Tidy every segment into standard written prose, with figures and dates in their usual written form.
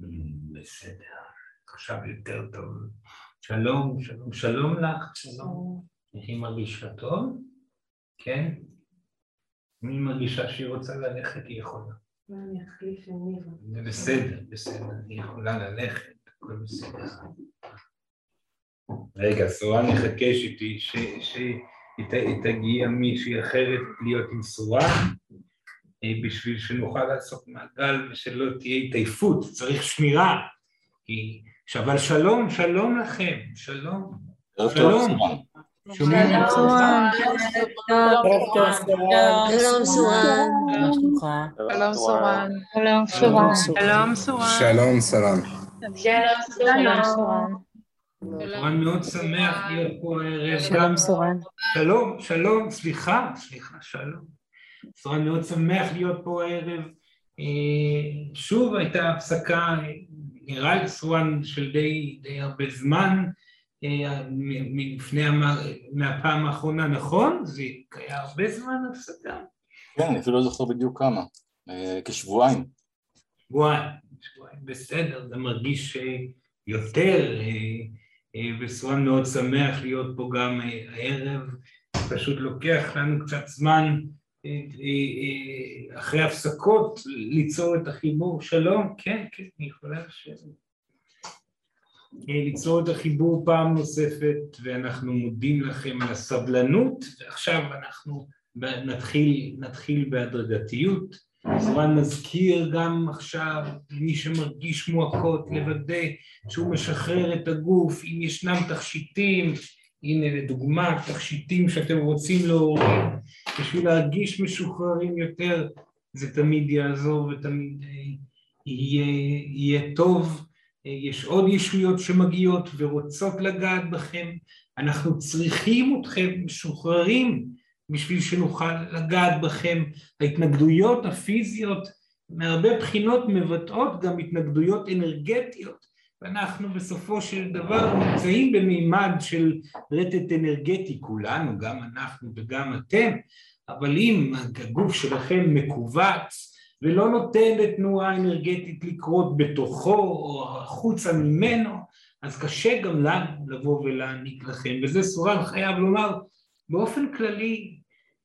בסדר, עכשיו יותר טוב. שלום, שלום, שלום לך, שלום. איך היא מרגישה טוב? כן? מי מרגישה שהיא רוצה ללכת, היא יכולה. אני אחליף לניבה. זה בסדר, בסדר, היא יכולה ללכת, הכל בסדר. רגע, סורן נחכה שתגיע מישהי אחרת להיות עם סורן, בשביל שנוכל לעשות מעגל ושלא תהיה התעייפות, צריך שמירה. אבל שלום, שלום לכם, שלום. שלום. שלום סורן. שלום סורן. שלום סורן. שלום סורן. שלום סורן. שלום סורן. סורן מאוד שמח להיות פה הערב. שלום סורן. שלום, שלום, סליחה, שלום. סורן מאוד שמח להיות פה הערב. שוב הייתה הפסקה, נראה לי סורן של די הרבה זמן, מהפעם האחרונה, נכון? זה היה הרבה זמן הפסקה. כן, אני אפילו לא זוכר בדיוק כמה, כשבועיים. שבועיים, בסדר, זה מרגיש יותר, וסורן מאוד שמח להיות פה גם הערב, פשוט לוקח לנו קצת זמן, אחרי הפסקות, ליצור את החיבור. שלום, כן, אני יכולה ליצור את החיבור פעם נוספת, ואנחנו מודים לכם על הסבלנות, ועכשיו אנחנו נתחיל בהדרגתיות. סורן מזכיר גם עכשיו, מי שמרגיש מועקות, לוודא שהוא משחרר את הגוף, אם ישנם תכשיטים, הנה לדוגמה, תכשיטים שאתם רוצים להוריד, בשביל להרגיש משוחררים יותר, זה תמיד יעזור ותמיד יהיה טוב. יש עוד ישויות שמגיעות ורוצות לגעת בכם, אנחנו צריכים אתכם משוחררים בשביל שנוכל לגעת בכם. ההתנגדויות הפיזיות מהרבה בחינות מבטאות גם התנגדויות אנרגטיות, ואנחנו בסופו של דבר נמצאים במימד של רטט אנרגטי, כולנו, גם אנחנו וגם אתם, אבל אם הגוף שלכם מקובץ ולא נותן לתנועה אנרגטית לקרות בתוכו או החוצה ממנו, אז קשה גם לנו לבוא ולהעניק לכם, וזה סורן חייב לומר באופן כללי,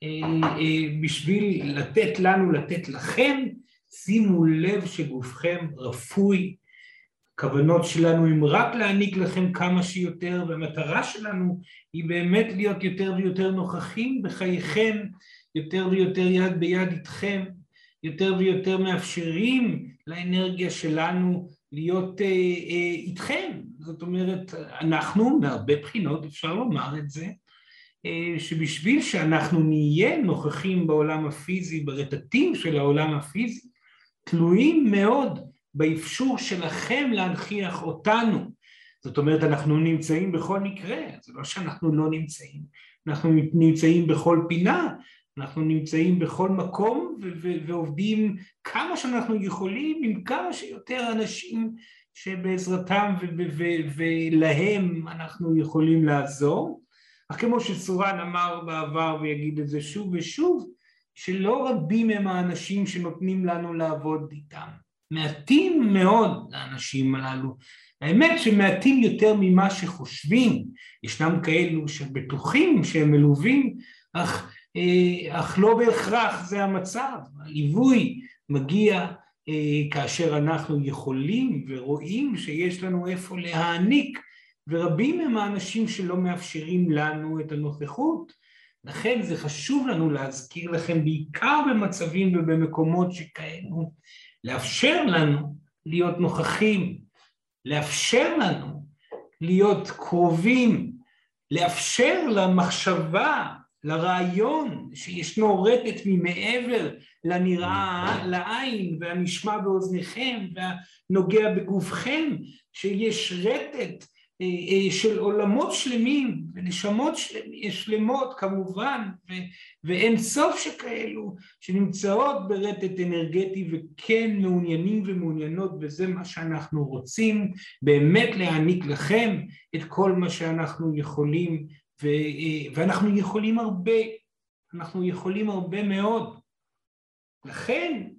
בשביל לתת לנו, לתת לכם, שימו לב שגופכם רפוי, הכוונות שלנו הם רק להעניק לכם כמה שיותר, והמטרה שלנו היא באמת להיות יותר ויותר נוכחים בחייכם, יותר ויותר יד ביד איתכם, יותר ויותר מאפשרים לאנרגיה שלנו להיות איתכם. זאת אומרת, אנחנו מהרבה בחינות, אפשר לומר את זה, שבשביל שאנחנו נהיה נוכחים בעולם הפיזי, ברטטים של העולם הפיזי, תלויים מאוד באפשור שלכם להנכיח אותנו. זאת אומרת, אנחנו נמצאים בכל מקרה, זה לא שאנחנו לא נמצאים, אנחנו נמצאים בכל פינה, אנחנו נמצאים בכל מקום ועובדים כמה שאנחנו יכולים עם כמה שיותר אנשים שבעזרתם ולהם אנחנו יכולים לעזור. אך כמו שסורן אמר בעבר ויגיד את זה שוב ושוב, שלא רבים הם האנשים שנותנים לנו לעבוד איתם. מעטים מאוד האנשים הללו. האמת שמעטים יותר ממה שחושבים. ישנם כאלו שבטוחים שהם מלווים, אך לא בהכרח זה המצב. הליווי מגיע כאשר אנחנו יכולים ורואים שיש לנו איפה להעניק, ורבים הם האנשים שלא מאפשרים לנו את הנוכחות. לכן זה חשוב לנו להזכיר לכם, בעיקר במצבים ובמקומות שכאלו, לאפשר לנו להיות נוכחים, לאפשר לנו להיות קרובים, לאפשר למחשבה, לרעיון שישנו רטט ממעבר לנראה לעין והנשמע באוזניכם והנוגע בגופכם, שיש רטט של עולמות שלמים ונשמות שלמות כמובן ואין סוף שכאלו שנמצאות ברטט אנרגטי וכן מעוניינים ומעוניינות, וזה מה שאנחנו רוצים באמת להעניק לכם, את כל מה שאנחנו יכולים, ואנחנו יכולים הרבה, אנחנו יכולים הרבה מאוד. לכן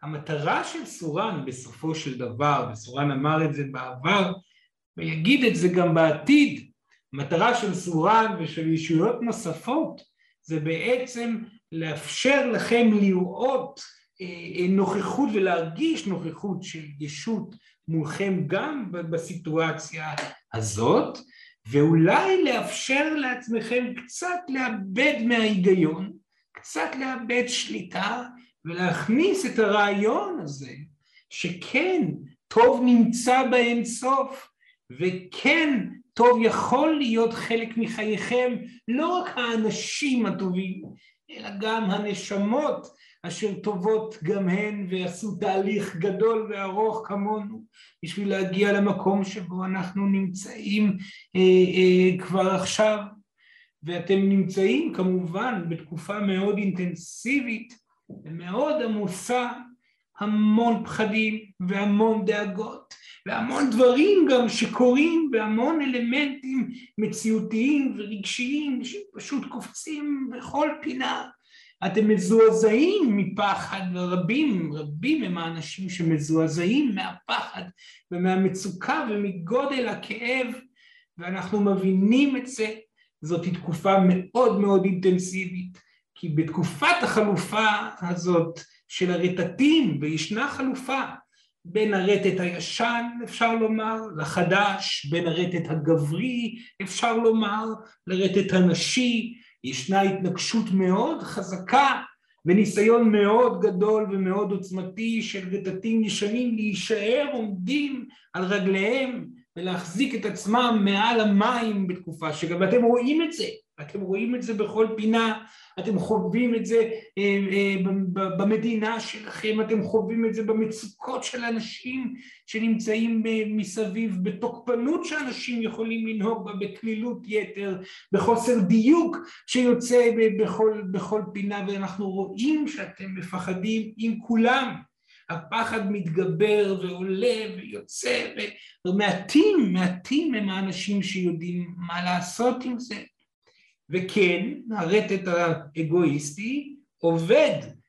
המטרה של סורן בסופו של דבר, וסורן אמר את זה בעבר, ויגיד את זה גם בעתיד, המטרה של סורן ושל ישויות נוספות, זה בעצם לאפשר לכם לראות נוכחות ולהרגיש נוכחות של ישות מולכם גם בסיטואציה הזאת, ואולי לאפשר לעצמכם קצת לאבד מההיגיון, קצת לאבד שליטה, ולהכניס את הרעיון הזה, שכן טוב נמצא באינסוף, וכן טוב יכול להיות חלק מחייכם, לא רק האנשים הטובים, אלא גם הנשמות אשר טובות גם הן, ועשו תהליך גדול וארוך כמונו, בשביל להגיע למקום שבו אנחנו נמצאים כבר עכשיו, ואתם נמצאים כמובן בתקופה מאוד אינטנסיבית, ומאוד עמוסה, המון פחדים והמון דאגות, והמון דברים גם שקורים, והמון אלמנטים מציאותיים ורגשיים שפשוט קופצים בכל פינה. אתם מזועזעים מפחד, ורבים הם האנשים שמזועזעים מהפחד ומהמצוקה ומגודל הכאב, ואנחנו מבינים את זה. זאת תקופה מאוד מאוד אינטנסיבית, כי בתקופת החלופה הזאת של הרטטים, וישנה חלופה בין הרטט הישן, אפשר לומר, לחדש, בין הרטט הגברי, אפשר לומר, לרטט הנשי, ישנה התנגשות מאוד חזקה, וניסיון מאוד גדול ומאוד עוצמתי של רטטים ישנים להישאר עומדים על רגליהם, ולהחזיק את עצמם מעל המים בתקופה שגם אתם רואים את זה, אתם רואים את זה בכל פינה, אתם חווים את זה במדינה שלכם, אתם חווים את זה במצוקות של אנשים שנמצאים מסביב, בתוקפנות שאנשים יכולים לנהוג בה, בכלילות יתר, בחוסר דיוק שיוצא בכל פינה, ואנחנו רואים שאתם מפחדים עם כולם. הפחד מתגבר ועולה ויוצא, ומעטים הם האנשים שיודעים מה לעשות עם זה. וכן, הרטט האגואיסטי עובד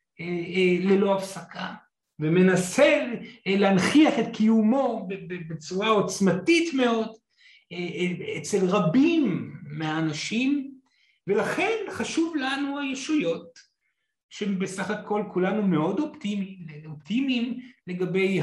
ללא הפסקה, ומנסה להנכיח את קיומו בצורה עוצמתית מאוד אצל רבים מהאנשים, ולכן חשוב לנו הישויות, שבסך הכל כולנו מאוד אופטימיים לגבי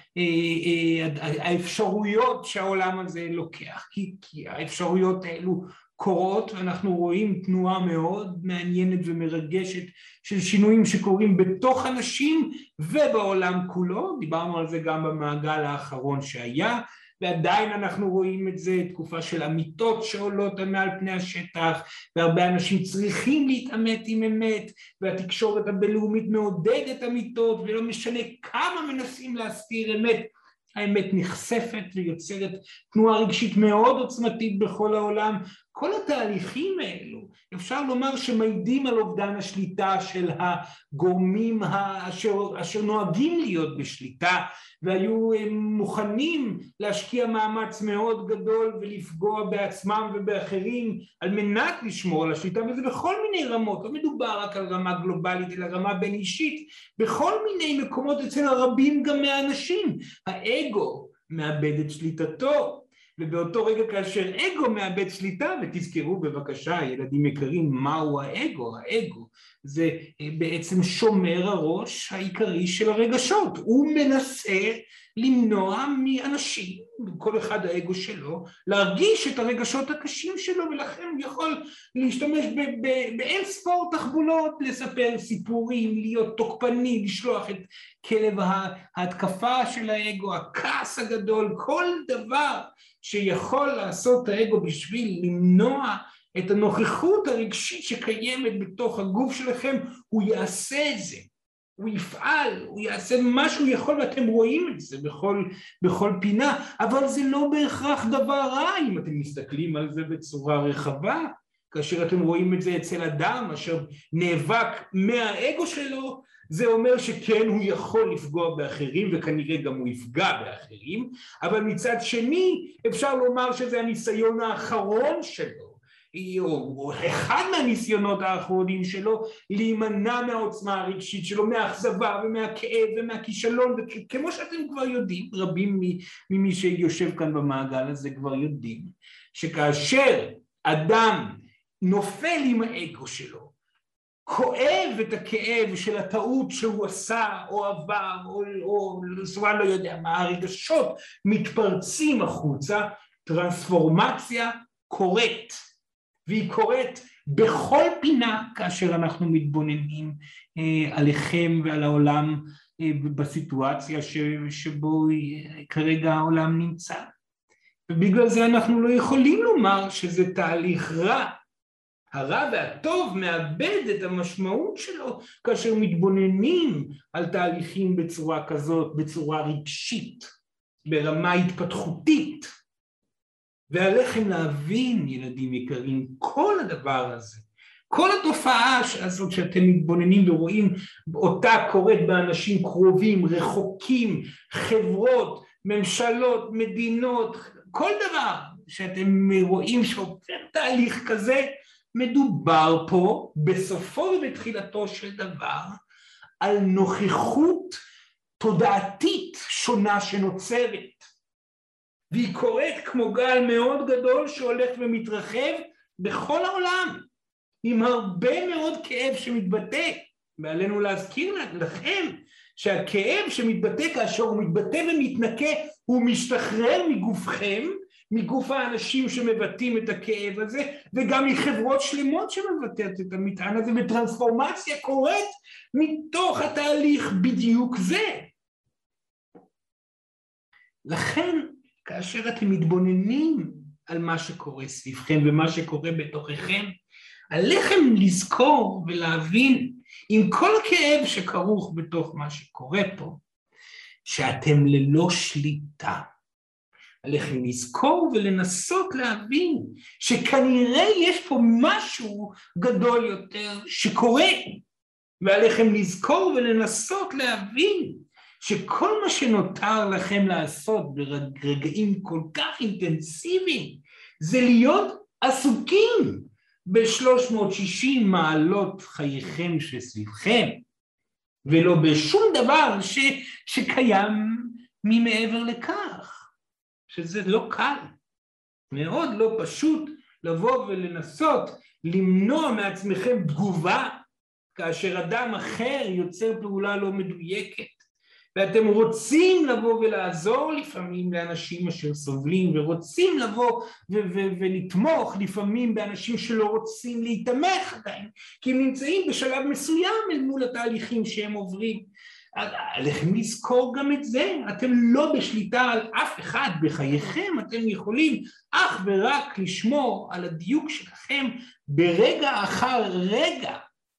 האפשרויות שהעולם הזה לוקח, כי האפשרויות האלו קורות, ואנחנו רואים תנועה מאוד מעניינת ומרגשת של שינויים שקורים בתוך אנשים ובעולם כולו. דיברנו על זה גם במעגל האחרון שהיה, ועדיין אנחנו רואים את זה, תקופה של אמיתות שעולות מעל פני השטח, והרבה אנשים צריכים להתעמת עם אמת, והתקשורת הבינלאומית מעודדת אמיתות, ולא משנה כמה מנסים להסתיר אמת, האמת נחשפת ויוצרת תנועה רגשית מאוד עוצמתית בכל העולם. כל התהליכים האלו אפשר לומר שמעידים על אובדן השליטה של הגורמים אשר נוהגים להיות בשליטה, והיו מוכנים להשקיע מאמץ מאוד גדול ולפגוע בעצמם ובאחרים על מנת לשמור על השליטה, וזה בכל מיני רמות, לא מדובר רק על רמה גלובלית אלא רמה בין אישית, בכל מיני מקומות אצל הרבים גם מהאנשים. האגו מאבד את שליטתו, ובאותו רגע כאשר אגו מאבד שליטה, ותזכרו בבקשה ילדים יקרים מהו האגו, האגו זה בעצם שומר הראש העיקרי של הרגשות, הוא מנסה למנוע מאנשים, כל אחד האגו שלו, להרגיש את הרגשות הקשים שלו, ולכן הוא יכול להשתמש באין ספור תחבולות, לספר סיפורים, להיות תוקפני, לשלוח את כלב ההתקפה של האגו, הכעס הגדול, כל דבר שיכול לעשות האגו בשביל למנוע את הנוכחות הרגשית שקיימת בתוך הגוף שלכם, הוא יעשה את זה, הוא יפעל, הוא יעשה מה שהוא יכול, ואתם רואים את זה בכל פינה, אבל זה לא בהכרח דבר רע אם אתם מסתכלים על זה בצורה רחבה, כאשר אתם רואים את זה אצל אדם אשר נאבק מהאגו שלו, זה אומר שכן הוא יכול לפגוע באחרים, וכנראה גם הוא יפגע באחרים, אבל מצד שני אפשר לומר שזה הניסיון האחרון שלו, או אחד מהניסיונות האחרונים שלו, להימנע מהעוצמה הרגשית שלו, מהאכזבה ומהכאב ומהכישלון, וכמו שאתם כבר יודעים, רבים ממי שיושב כאן במעגל הזה כבר יודעים, שכאשר אדם נופל עם האגו שלו, כואב את הכאב של הטעות שהוא עשה או עבר או לא יודע מה, הרגשות מתפרצים החוצה, טרנספורמציה קורית, והיא קורית בכל פינה כאשר אנחנו מתבוננים עליכם ועל העולם בסיטואציה שבו כרגע העולם נמצא. ובגלל זה אנחנו לא יכולים לומר שזה תהליך רע. הרע והטוב מאבד את המשמעות שלו כאשר מתבוננים על תהליכים בצורה כזאת, בצורה רגשית, ברמה התפתחותית. ועליכם להבין, ילדים יקרים, כל הדבר הזה, כל התופעה הזאת שאתם מתבוננים ורואים אותה קורית באנשים קרובים, רחוקים, חברות, ממשלות, מדינות, כל דבר שאתם רואים שעובר תהליך כזה, מדובר פה בסופו ובתחילתו של דבר על נוכחות תודעתית שונה שנוצרת, והיא קורית כמו גל מאוד גדול שהולך ומתרחב בכל העולם, עם הרבה מאוד כאב שמתבטא, ועלינו להזכיר לכם שהכאב שמתבטא כאשר הוא מתבטא ומתנקה, הוא משתחרר מגופכם, מגוף האנשים שמבטאים את הכאב הזה, וגם מחברות שלמות שמבטאות את המטען הזה, וטרנספורמציה קורית מתוך התהליך בדיוק זה. לכן, כאשר אתם מתבוננים על מה שקורה סביבכם ומה שקורה בתוככם, עליכם לזכור ולהבין עם כל הכאב שכרוך בתוך מה שקורה פה, שאתם ללא שליטה. עליכם לזכור ולנסות להבין שכנראה יש פה משהו גדול יותר שקורה, ועליכם לזכור ולנסות להבין שכל מה שנותר לכם לעשות ברגעים כל כך אינטנסיביים זה להיות עסוקים ב-360 מעלות חייכם שסביבכם, ולא בשום דבר שקיים ממעבר לכך. שזה לא קל, מאוד לא פשוט לבוא ולנסות למנוע מעצמכם תגובה כאשר אדם אחר יוצר פעולה לא מדויקת, ואתם רוצים לבוא ולעזור לפעמים לאנשים אשר סובלים, ורוצים לבוא ולתמוך לפעמים באנשים שלא רוצים להתמך עדיין, כי הם נמצאים בשלב מסוים אל מול התהליכים שהם עוברים. עליכם לזכור גם את זה, אתם לא בשליטה על אף אחד בחייכם, אתם יכולים אך ורק לשמור על הדיוק שלכם ברגע אחר רגע,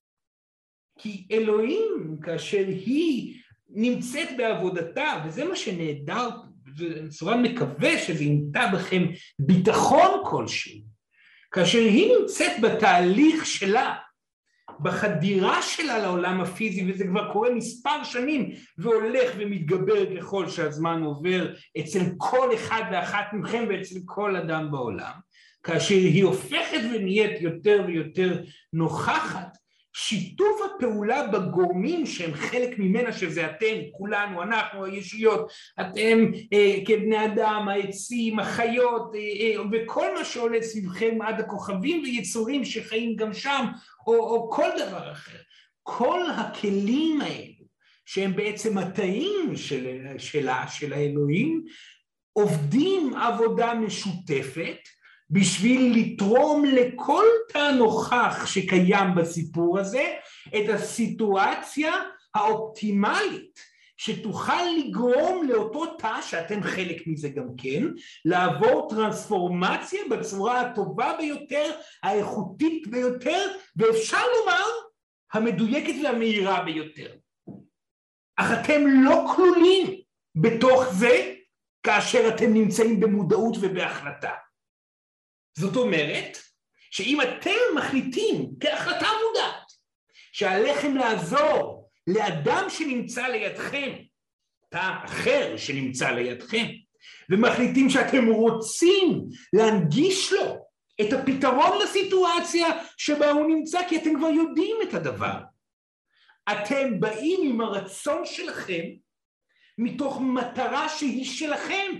כי אלוהים כאשר היא נמצאת בעבודתה, וזה מה שנהדר, ובצורה מקווה שזה ימצא בכם ביטחון כלשהו, כאשר היא נמצאת בתהליך שלה, בחדירה שלה לעולם הפיזי, וזה כבר קורה מספר שנים, והולך ומתגבר ככל שהזמן עובר אצל כל אחד ואחת מכם ואצל כל אדם בעולם, כאשר היא הופכת ונהיית יותר ויותר נוכחת, שיתוף הפעולה בגורמים שהם חלק ממנה, שזה אתם, כולנו, אנחנו, הישויות, אתם כבני אדם, העצים, החיות, וכל מה שעולה סביבכם עד הכוכבים ויצורים שחיים גם שם, או כל דבר אחר. כל הכלים האלו, שהם בעצם התאים של האלוהים, עובדים עבודה משותפת, בשביל לתרום לכל תא נוכח שקיים בסיפור הזה, את הסיטואציה האופטימלית, שתוכל לגרום לאותו תא, שאתם חלק מזה גם כן, לעבור טרנספורמציה בצורה הטובה ביותר, האיכותית ביותר, ואפשר לומר, המדויקת והמהירה ביותר. אך אתם לא כלולים בתוך זה, כאשר אתם נמצאים במודעות ובהחלטה. זאת אומרת, שאם אתם מחליטים כהחלטה מודעת, שעליכם לעזור לאדם שנמצא לידכם, תא אחר שנמצא לידכם, ומחליטים שאתם רוצים להנגיש לו את הפתרון לסיטואציה שבה הוא נמצא, כי אתם כבר יודעים את הדבר. אתם באים עם הרצון שלכם, מתוך מטרה שהיא שלכם,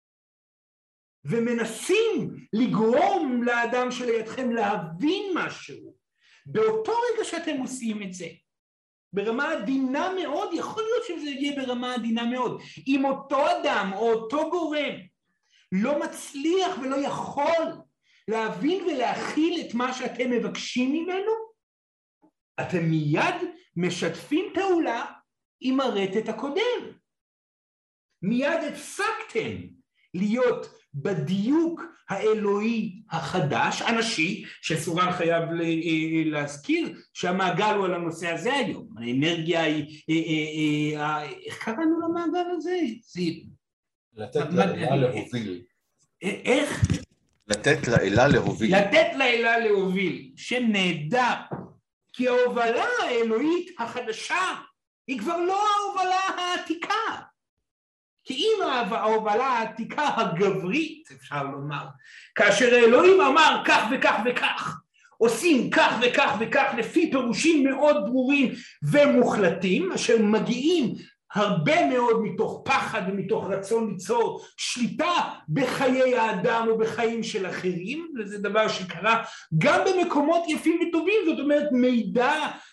ומנסים לגרום לאדם שלידכם להבין משהו. באותו רגע שאתם עושים את זה, ברמה עדינה מאוד, יכול להיות שזה יהיה ברמה עדינה מאוד. אם אותו אדם או אותו גורם לא מצליח ולא יכול להבין ולהכיל את מה שאתם מבקשים ממנו, אתם מיד משתפים פעולה עם הרטט הקודם. מיד הפסקתם להיות בדיוק האלוהי החדש, אנשי, שסורן חייב להזכיר שהמעגל הוא על הנושא הזה היום. האנרגיה היא, איך קראנו למעגל הזה? לתת לאלה להוביל. איך? לתת לאלה להוביל. לתת לאלה להוביל, שם נהדר. כי ההובלה האלוהית החדשה היא כבר לא ההובלה העתיקה. כי אם ההובלה העתיקה הגברית, אפשר לומר, כאשר האלוהים אמר כך וכך וכך, עושים כך וכך וכך לפי פירושים מאוד ברורים ומוחלטים, אשר מגיעים הרבה מאוד מתוך פחד ומתוך רצון ליצור שליטה בחיי האדם ובחיים של אחרים, וזה דבר שקרה גם במקומות יפים וטובים, זאת אומרת מידע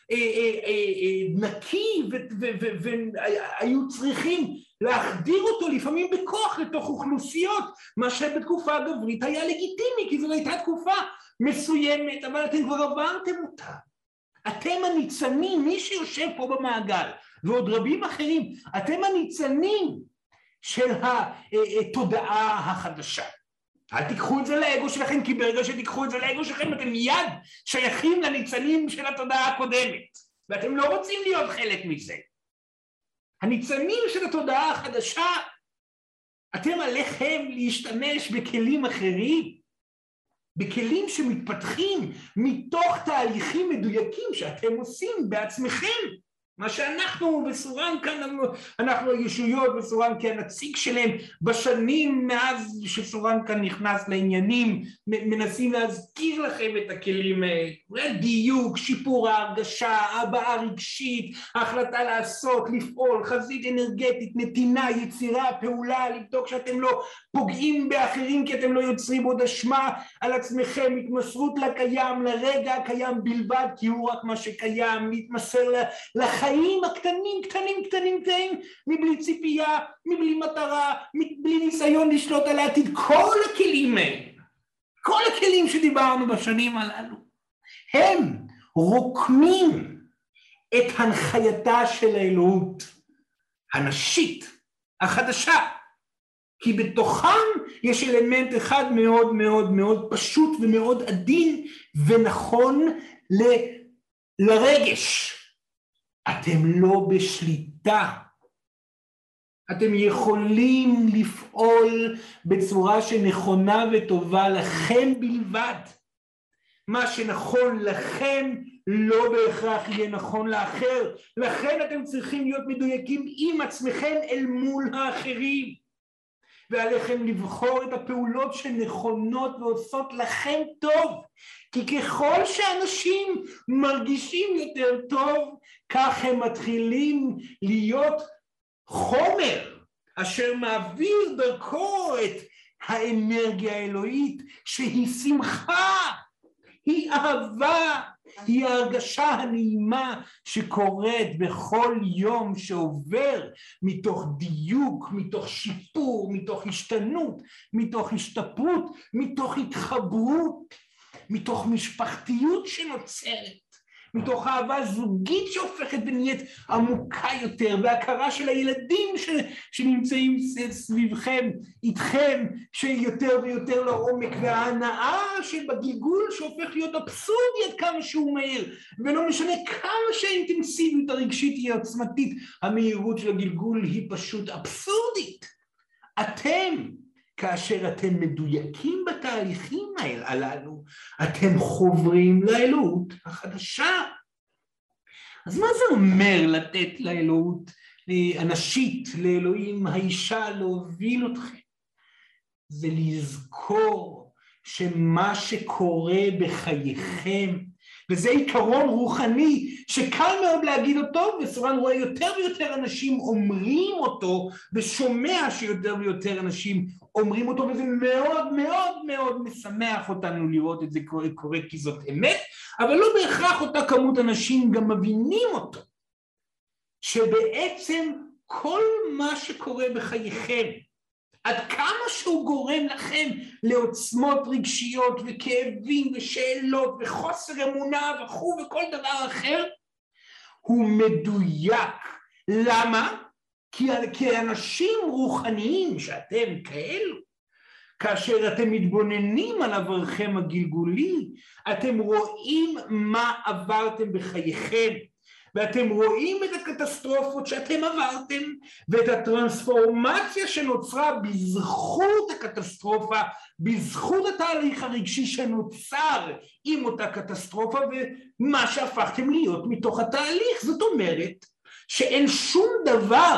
נקי, והיו צריכים להחדיר אותו לפעמים בכוח לתוך אוכלוסיות, מה שבתקופה הגברית היה לגיטימי, כי זו הייתה תקופה מסוימת, אבל אתם כבר עברתם אותה. אתם הניצנים, מי שיושב פה במעגל, ועוד רבים אחרים, אתם הניצנים של התודעה החדשה. אל תיקחו את זה לאגו שלכם, כי ברגע שתיקחו את זה לאגו שלכם, אתם מיד שייכים לניצנים של התודעה הקודמת, ואתם לא רוצים להיות חלק מזה. הניצנים של התודעה החדשה, אתם עליכם להשתמש בכלים אחרים, בכלים שמתפתחים מתוך תהליכים מדויקים שאתם עושים בעצמכם. מה שאנחנו בסורן כאן, אנחנו הישויות בסורן כנציג שלהם, בשנים מאז שסורן כאן נכנס לעניינים, מנסים להזכיר לכם את הכלים, דיוק, שיפור ההרגשה, הבעה רגשית, ההחלטה לעשות, לפעול, חזית אנרגטית, נתינה, יצירה, פעולה, לבדוק שאתם לא פוגעים באחרים כי אתם לא יוצרים עוד אשמה על עצמכם, התמסרות לקיים, לרגע הקיים בלבד, כי הוא רק מה שקיים, להתמסר לחיים הקטנים, קטנים, מבלי ציפייה, מבלי מטרה, מבלי ניסיון לשלוט על העתיד. כל הכלים האלה, כל הכלים שדיברנו בשנים הללו, הם רוקמים את הנחייתה של האלוהות הנשית, החדשה, כי בתוכם יש אלמנט אחד מאוד מאוד מאוד פשוט ומאוד עדין ונכון לרגש. אתם לא בשליטה. אתם יכולים לפעול בצורה שנכונה וטובה לכם בלבד. מה שנכון לכם לא בהכרח יהיה נכון לאחר. לכן אתם צריכים להיות מדויקים עם עצמכם אל מול האחרים. ועליכם לבחור את הפעולות שנכונות ועושות לכם טוב. כי ככל שאנשים מרגישים יותר טוב, כך הם מתחילים להיות חומר אשר מעביר דרכו את האנרגיה האלוהית שהיא שמחה, היא אהבה, היא ההרגשה הנעימה שקורית בכל יום שעובר מתוך דיוק, מתוך שיפור, מתוך השתנות, מתוך השתפרות, מתוך התחברות, מתוך משפחתיות שנוצרת, מתוך אהבה זוגית שהופכת ונהיית עמוקה יותר, והכרה של הילדים שנמצאים סביבכם, איתכם, שיותר ויותר לעומק, וההנאה שבגלגול שהופך להיות אבסורדי עד כמה שהוא מהיר, ולא משנה כמה שהאינטנסיביות הרגשית היא עוצמתית, המהירות של הגלגול היא פשוט אבסורדית. אתם, כאשר אתם מדויקים בתהליכים הללו, אתם חוברים לאלוהות החדשה. אז מה זה אומר לתת לאלוהות הנשית, לאלוהים האישה, להוביל אתכם? זה לזכור שמה שקורה בחייכם, וזה עיקרון רוחני שקל מאוד להגיד אותו, וסורן רואה יותר ויותר אנשים אומרים אותו, ושומע שיותר ויותר אנשים אומרים אותו, וזה מאוד מאוד מאוד משמח אותנו לראות את זה קורה כי זאת אמת, אבל לא בהכרח אותה כמות אנשים גם מבינים אותו, שבעצם כל מה שקורה בחייכם, עד כמה שהוא גורם לכם לעוצמות רגשיות וכאבים ושאלות וחוסר אמונה וכו' וכל דבר אחר, הוא מדויק. למה? כי אנשים רוחניים שאתם כאלו, כאשר אתם מתבוננים על עברכם הגלגולי, אתם רואים מה עברתם בחייכם, ואתם רואים את הקטסטרופות שאתם עברתם, ואת הטרנספורמציה שנוצרה בזכות הקטסטרופה, בזכות התהליך הרגשי שנוצר עם אותה קטסטרופה, ומה שהפכתם להיות מתוך התהליך. זאת אומרת שאין שום דבר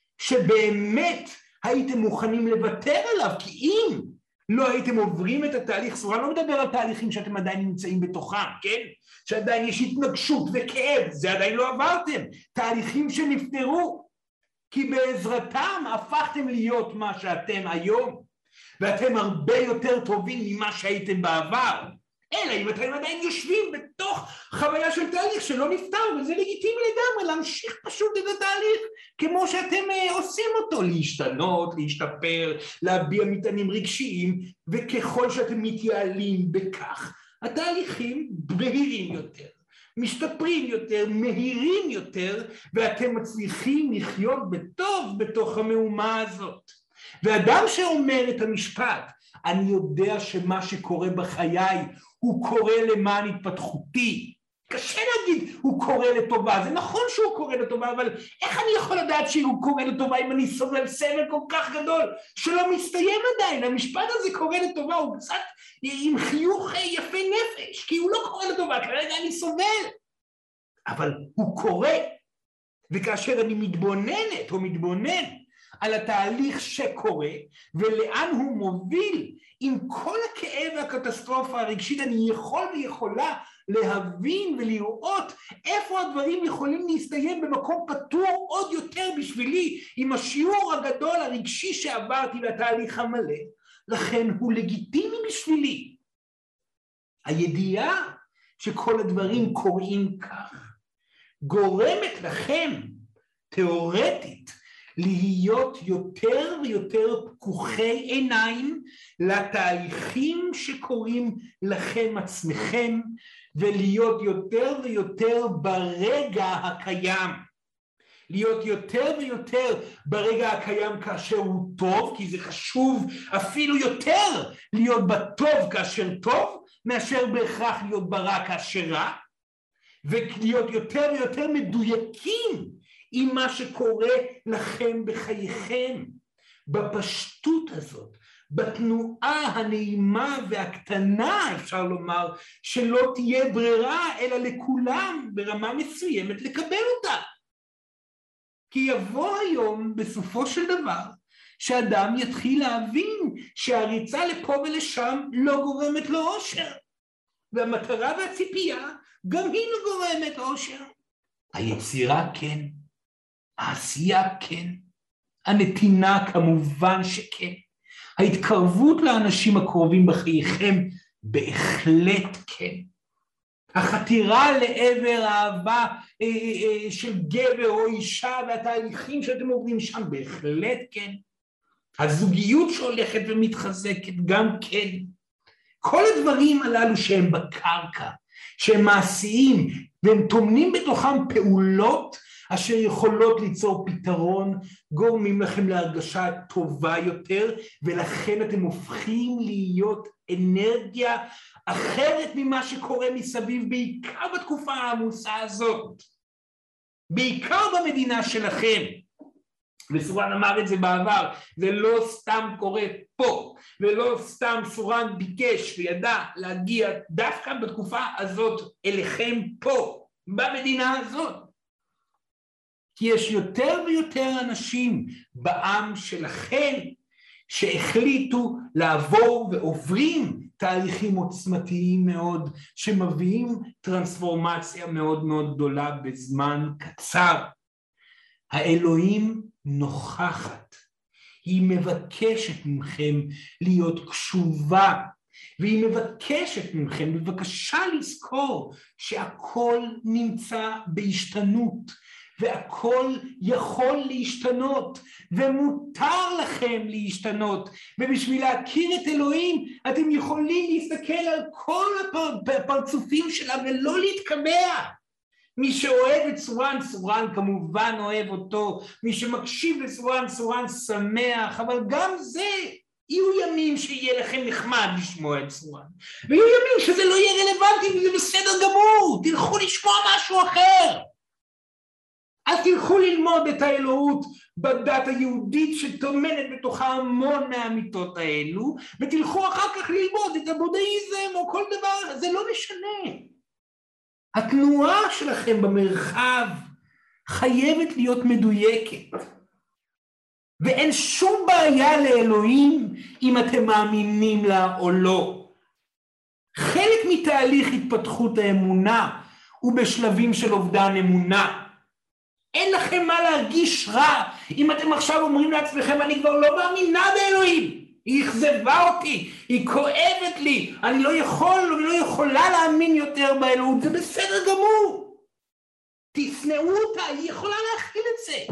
שבאמת הייתם מוכנים לוותר עליו, כי אם לא הייתם עוברים את התהליך, סורן לא מדבר על תהליכים שאתם עדיין נמצאים בתוכם, כן? שעדיין יש התנגשות וכאב, זה עדיין לא עברתם, תהליכים שנפתרו, כי בעזרתם הפכתם להיות מה שאתם היום, ואתם הרבה יותר טובים ממה שהייתם בעבר, אלא אם אתם עדיין יושבים בתוך חוויה של תהליך שלא נפתר, וזה לגיטימי לגמרי להמשיך פשוט את התהליך כמו שאתם עושים אותו, להשתנות, להשתפר, להביע מטענים רגשיים, וככל שאתם מתייעלים בכך, התהליכים בהירים יותר, משתפרים יותר, מהירים יותר, ואתם מצליחים לחיות בטוב בתוך המהומה הזאת. ואדם שאומר את המשפט, אני יודע שמה שקורה בחיי הוא קורה למען התפתחותי, קשה להגיד הוא קורה לטובה, זה נכון שהוא קורה לטובה, אבל איך אני יכול לדעת שהוא קורה לטובה אם אני סובל סבל כל כך גדול שלא מסתיים עדיין? המשפט הזה קורה לטובה, הוא קצת עם חיוך יפה נפש, כי הוא לא קורה לטובה, כרגע אני סובל, אבל הוא קורה. וכאשר אני מתבוננת או מתבונן על התהליך שקורה ולאן הוא מוביל עם כל הכאב והקטסטרופה הרגשית, אני יכול ויכולה להבין ולראות איפה הדברים יכולים להסתיים במקום פתור עוד יותר בשבילי עם השיעור הגדול הרגשי שעברתי לתהליך המלא. לכן הוא לגיטימי בשבילי. הידיעה שכל הדברים קורים כך גורמת לכם תיאורטית להיות יותר ויותר פקוחי עיניים לתהליכים שקורים לכם עצמכם, ולהיות יותר ויותר ברגע הקיים. להיות יותר ויותר ברגע הקיים כאשר הוא טוב, כי זה חשוב אפילו יותר להיות בטוב כאשר טוב, מאשר בהכרח להיות ברע כאשר רע, ולהיות יותר ויותר מדויקים עם מה שקורה לכם בחייכם, בפשטות הזאת, בתנועה הנעימה והקטנה, אפשר לומר, שלא תהיה ברירה אלא לכולם ברמה מסוימת לקבל אותה. כי יבוא היום בסופו של דבר שאדם יתחיל להבין שהריצה לפה ולשם לא גורמת לו אושר, והמטרה והציפייה גם היא לא גורמת אושר. היצירה כן, העשייה כן, הנתינה כמובן שכן, ההתקרבות לאנשים הקרובים בחייכם בהחלט כן, החתירה לעבר האהבה של גבר או אישה והתהליכים שאתם עוברים שם בהחלט כן, הזוגיות שהולכת ומתחזקת גם כן, כל הדברים הללו שהם בקרקע, שהם מעשיים והם טומנים בתוכם פעולות אשר יכולות ליצור פתרון, גורמים לכם להרגשה טובה יותר, ולכן אתם הופכים להיות אנרגיה אחרת ממה שקורה מסביב, בעיקר בתקופה העמוסה הזאת, בעיקר במדינה שלכם. וסורן אמר את זה בעבר, זה לא סתם קורה פה, ולא סתם סורן ביקש וידע להגיע דווקא בתקופה הזאת אליכם פה, במדינה הזאת. כי יש יותר ויותר אנשים בעם שלכם שהחליטו לעבור ועוברים תהליכים עוצמתיים מאוד, שמביאים טרנספורמציה מאוד מאוד גדולה בזמן קצר. האלוהים נוכחת, היא מבקשת מכם להיות קשובה, והיא מבקשת מכם בבקשה לזכור שהכל נמצא בהשתנות, והכל יכול להשתנות, ומותר לכם להשתנות, ובשביל להכיר את אלוהים, אתם יכולים להסתכל על כל הפרצופים שלה ולא להתקבע. מי שאוהב את סורן, סורן כמובן אוהב אותו, מי שמקשיב לסורן, סורן שמח, אבל גם זה, יהיו ימים שיהיה לכם נחמד לשמוע את סורן, ויהיו ימים שזה לא יהיה רלוונטי וזה בסדר גמור, תלכו לשמוע משהו אחר. אז תלכו ללמוד את האלוהות בדת היהודית שטומנת בתוכה המון מהאמיתות האלו, ותלכו אחר כך ללמוד את הבודהיזם או כל דבר, זה לא משנה. התנועה שלכם במרחב חייבת להיות מדויקת, ואין שום בעיה לאלוהים אם אתם מאמינים לה או לא. חלק מתהליך התפתחות האמונה הוא בשלבים של אובדן אמונה. אין לכם מה להרגיש רע אם אתם עכשיו אומרים לעצמכם אני כבר לא מאמינה באלוהים, היא אכזבה אותי, היא כואבת לי, אני לא יכולה להאמין יותר באלוהות, זה בסדר גמור. תשנאו אותה, היא יכולה להכיל את זה.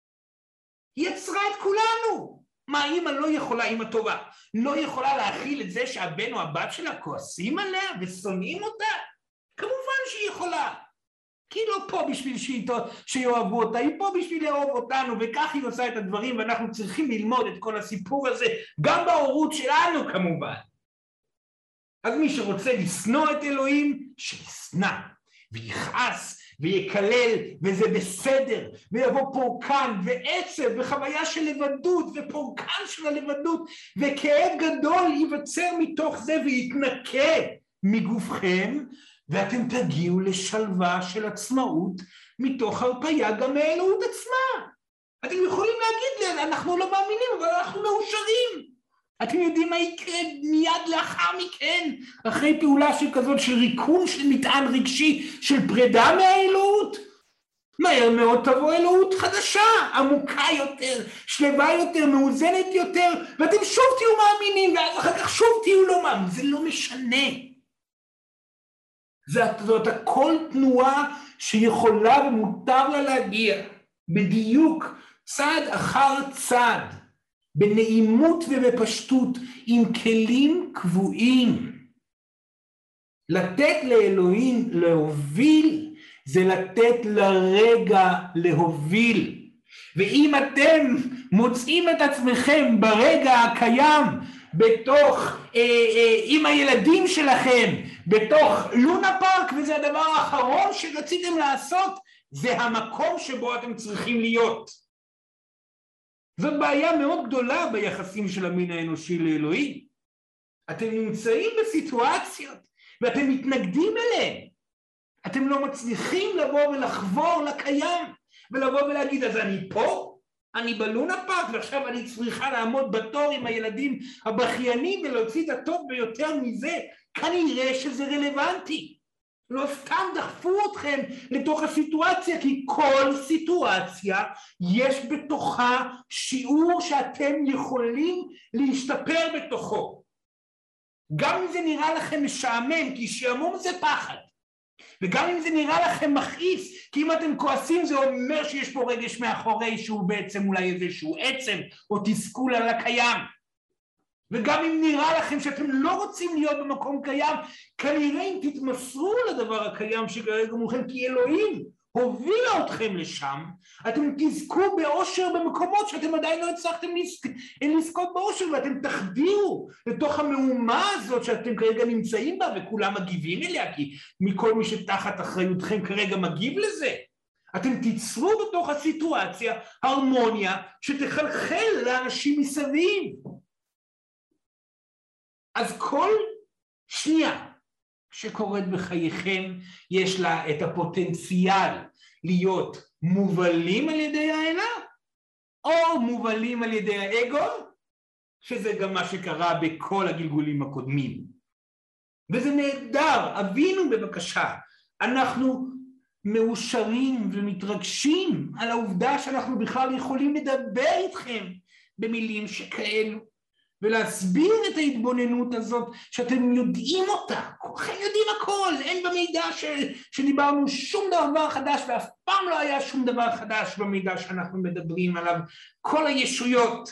היא יצרה את כולנו. מה אמא לא יכולה, אמא טובה, לא יכולה להכיל את זה שהבן או הבת שלה כועסים עליה ושונאים אותה? כמובן שהיא יכולה. כי היא לא פה בשביל שיאהבו אותה, היא פה בשביל לאהוב אותנו, וכך היא עושה את הדברים, ואנחנו צריכים ללמוד את כל הסיפור הזה, גם בהורות שלנו כמובן. אז מי שרוצה לשנוא את אלוהים, שישנא, ויכעס, ויקלל, וזה בסדר, ויבוא פורקן, ועצב, וחוויה של לבדות, ופורקן של הלבדות, וכאב גדול ייווצר מתוך זה, ויתנקה מגופכם, ואתם תגיעו לשלווה של עצמאות מתוך הרפאיה גם מאלוהות עצמה. אתם יכולים להגיד לי, אנחנו לא מאמינים, אבל אנחנו מאושרים. אתם יודעים מה יקרה מיד לאחר מכן, אחרי פעולה שכזאת של ריקון של מטען רגשי של פרידה מהאלוהות? מהר מאוד תבוא אלוהות חדשה, עמוקה יותר, שלווה יותר, מאוזנת יותר, ואתם שוב תהיו מאמינים, ואז אחר כך שוב תהיו לא מאמינים. זה לא משנה. זאת הכל תנועה שיכולה ומותר לה להגיע בדיוק צעד אחר צעד, בנעימות ובפשטות, עם כלים קבועים. לתת לאלוהים להוביל זה לתת לרגע להוביל, ואם אתם מוצאים את עצמכם ברגע הקיים בתוך עם הילדים שלכם בתוך לונה פארק, וזה הדבר האחרון שרציתם לעשות, זה המקום שבו אתם צריכים להיות. זאת בעיה מאוד גדולה ביחסים של המין האנושי לאלוהים. אתם נמצאים בסיטואציות ואתם מתנגדים אליהם, אתם לא מצליחים לבוא ולחבור לקיים ולבוא ולהגיד אז אני פה, אני בלונה פארק ועכשיו אני צריכה לעמוד בתור עם הילדים הבכיינים ולהוציא את הטוב ביותר מזה. כנראה שזה רלוונטי. לא סתם דחפו אתכם לתוך הסיטואציה, כי כל סיטואציה יש בתוכה שיעור שאתם יכולים להשתפר בתוכו. גם אם זה נראה לכם משעמם, כי שעמום זה פחד. וגם אם זה נראה לכם מכעיס, כי אם אתם כועסים זה אומר שיש פה רגש מאחורי שהוא בעצם אולי איזשהו עצם או תסכול על הקיים. וגם אם נראה לכם שאתם לא רוצים להיות במקום קיים, כנראה אם תתמסרו לדבר הקיים שכרגע מולכם, כי אלוהים הובילה אתכם לשם, אתם תזכו באושר במקומות שאתם עדיין לא הצלחתם לזכות באושר, ואתם תחדירו לתוך המהומה הזאת שאתם כרגע נמצאים בה, וכולם מגיבים אליה, כי מכל מי שתחת אחריותכם כרגע מגיב לזה. אתם תיצרו בתוך הסיטואציה הרמוניה שתחלחל לאנשים מסביב. אז כל שנייה שקורית בחייכם יש לה את הפוטנציאל להיות מובלים על ידי האלה או מובלים על ידי האגו, שזה גם מה שקרה בכל הגלגולים הקודמים. וזה נהדר, אבינו בבקשה, אנחנו מאושרים ומתרגשים על העובדה שאנחנו בכלל יכולים לדבר איתכם במילים שכאלו, ולהסביר את ההתבוננות הזאת שאתם יודעים אותה, כולכם יודעים הכל, אין במידע שדיברנו שום דבר חדש, ואף פעם לא היה שום דבר חדש במידע שאנחנו מדברים עליו, כל הישויות.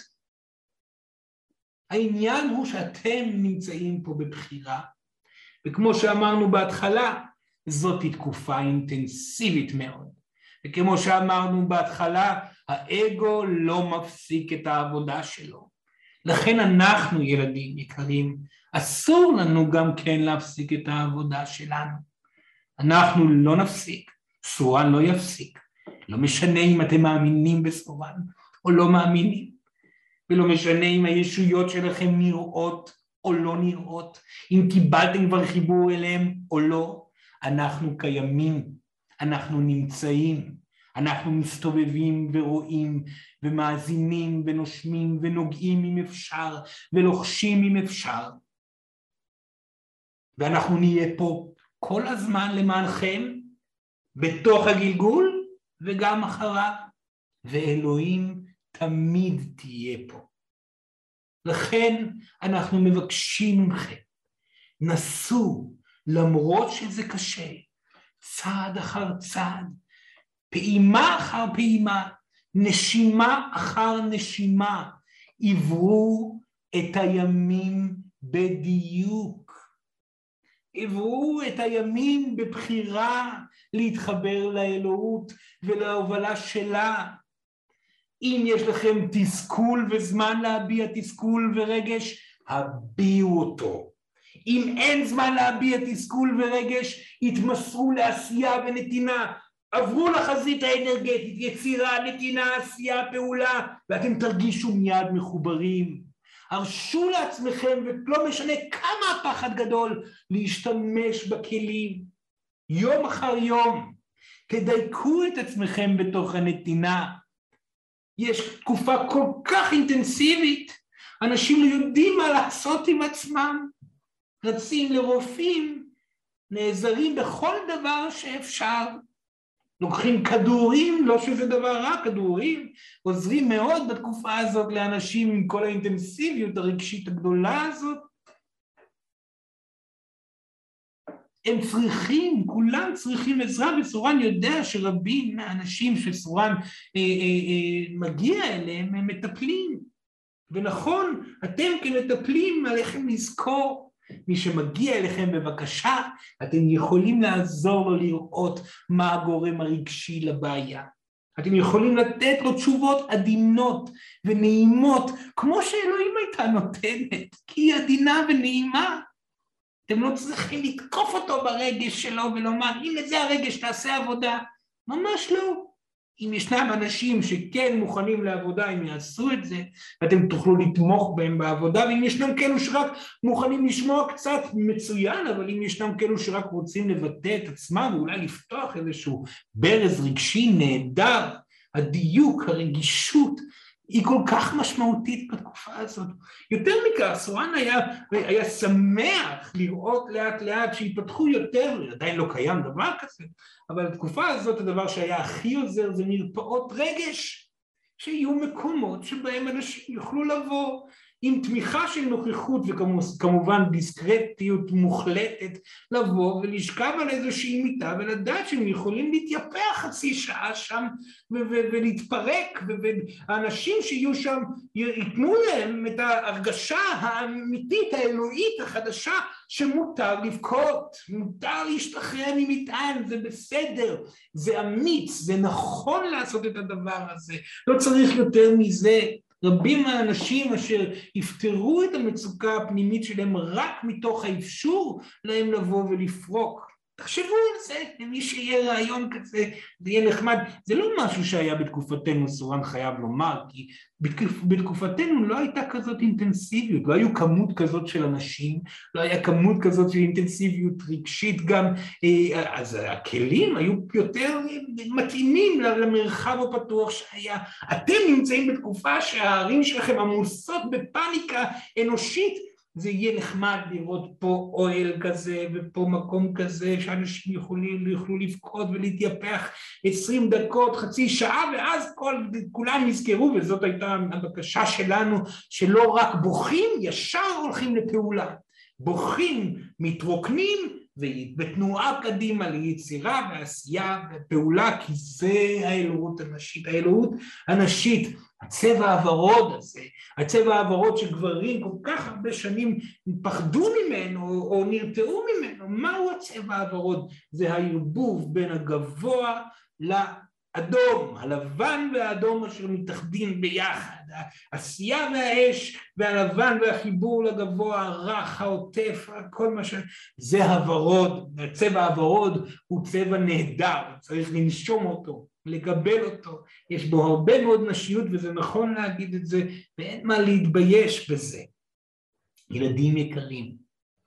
העניין הוא שאתם נמצאים פה בבחירה, וכמו שאמרנו בהתחלה, זאת תקופה אינטנסיבית מאוד, וכמו שאמרנו בהתחלה, האגו לא מפסיק את העבודה שלו. לכן אנחנו ילדים יקרים, אסור לנו גם כן להפסיק את העבודה שלנו. אנחנו לא נפסיק, סורן לא יפסיק, לא משנה אם אתם מאמינים בסורן או לא מאמינים, ולא משנה אם הישויות שלכם נראות או לא נראות, אם קיבלתם כבר חיבור אליהם או לא, אנחנו קיימים, אנחנו נמצאים, אנחנו מסתובבים ורואים ומאזינים ונושמים ונוגעים אם אפשר ולוחשים אם אפשר. ואנחנו נהיה פה כל הזמן למענכם, בתוך הגלגול וגם אחריו, ואלוהים תמיד תהיה פה. לכן אנחנו מבקשים מכם, נסו, למרות שזה קשה, צעד אחר צעד, פעימה אחר פעימה, נשימה אחר נשימה, עברו את הימים בדיוק. עברו את הימים בבחירה להתחבר לאלוהות ולהובלה שלה. אם יש לכם תסכול וזמן להביע תסכול ורגש, הביעו אותו. אם אין זמן להביע תסכול ורגש, התמסרו לעשייה ונתינה. עברו לחזית האנרגטית, יצירה, נתינה, עשייה, פעולה, ואתם תרגישו מיד מחוברים. הרשו לעצמכם, ולא משנה כמה הפחד גדול, להשתמש בכלים. יום אחר יום, תדייקו את עצמכם בתוך הנתינה. יש תקופה כל כך אינטנסיבית, אנשים לא יודעים מה לעשות עם עצמם, רצים לרופאים, נעזרים בכל דבר שאפשר, לוקחים כדורים, לא שזה דבר רע, כדורים עוזרים מאוד בתקופה הזאת לאנשים עם כל האינטנסיביות הרגשית הגדולה הזאת. הם צריכים, כולם צריכים עזרה, וסורן יודע שרבים מהאנשים שסורן מגיע אליהם, הם מטפלים. ונכון, אתם כמטפלים עליכם לזכור, מי שמגיע אליכם בבקשה, אתם יכולים לעזור לו לראות מה הגורם הרגשי לבעיה. אתם יכולים לתת לו תשובות עדינות ונעימות, כמו שאלוהים הייתה נותנת, כי היא עדינה ונעימה. אתם לא צריכים לתקוף אותו ברגש שלו ולומר, הנה זה הרגש, תעשה עבודה. ממש לא. אם ישנם אנשים שכן מוכנים לעבודה, הם יעשו את זה, ואתם תוכלו לתמוך בהם בעבודה, ואם ישנם כאלו שרק מוכנים לשמוע קצת מצוין, אבל אם ישנם כאלו שרק רוצים לבטא את עצמם, ואולי לפתוח איזשהו ברז רגשי נהדר, הדיוק, הרגישות, היא כל כך משמעותית בתקופה הזאת. יותר מכך, סורן היה שמח לראות לאט לאט שיפתחו יותר, עדיין לא קיים דבר כזה, אבל בתקופה הזאת הדבר שהיה הכי עוזר זה מרפאות רגש, שיהיו מקומות שבהם אנשים יוכלו לבוא עם תמיכה של נוכחות וכמובן דיסקרטיות מוחלטת, לבוא ולשכב על איזושהי מיטה ולדעת שהם יכולים להתייפח חצי שעה שם ולהתפרק, והאנשים שיהיו שם ייתנו להם את ההרגשה האמיתית האלוהית החדשה שמותר לבכות, מותר להשתחרר ממטען, זה בסדר, זה אמיץ, זה נכון לעשות את הדבר הזה, לא צריך יותר מזה. רבים מהאנשים אשר יפתרו את המצוקה הפנימית שלהם רק מתוך האפשור להם לבוא ולפרוק תחשבו על זה, למי שיהיה רעיון כזה, זה יהיה נחמד. זה לא משהו שהיה בתקופתנו, סורן חייב לומר, כי בתקופתנו לא הייתה כזאת אינטנסיביות, לא היו כמות כזאת של אנשים, לא היה כמות כזאת של אינטנסיביות רגשית גם, אז הכלים היו יותר מתאימים למרחב הפתוח שהיה. אתם נמצאים בתקופה שהערים שלכם עמוסות בפאניקה אנושית, זה יהיה נחמד לראות פה אוהל כזה ופה מקום כזה שאנשים יוכלו לבכות ולהתייפח 20 דקות, חצי שעה, ואז כולם יזכרו, וזאת הייתה הבקשה שלנו, שלא רק בוכים, ישר הולכים לפעולה. בוכים, מתרוקנים ובתנועה קדימה ליצירה ועשייה ופעולה, כי זה האלוהות הנשית. האלוהות הנשית, הצבע הוורוד הזה, הצבע הוורוד שגברים כל כך הרבה שנים פחדו ממנו או נרתעו ממנו. מהו הצבע הוורוד? זה הערבוב בין הגבוה לאדום, הלבן והאדום אשר מתאחדים ביחד, העשייה והאש והלבן והחיבור לגבוה, הרך, העוטף, כל מה זה הוורוד. הצבע הוורוד הוא צבע נהדר, צריך לנשום אותו, לגבל אותו, יש בו הרבה מאוד נשיות, וזה נכון להגיד את זה, ואין מה להתבייש בזה. ילדים יקרים,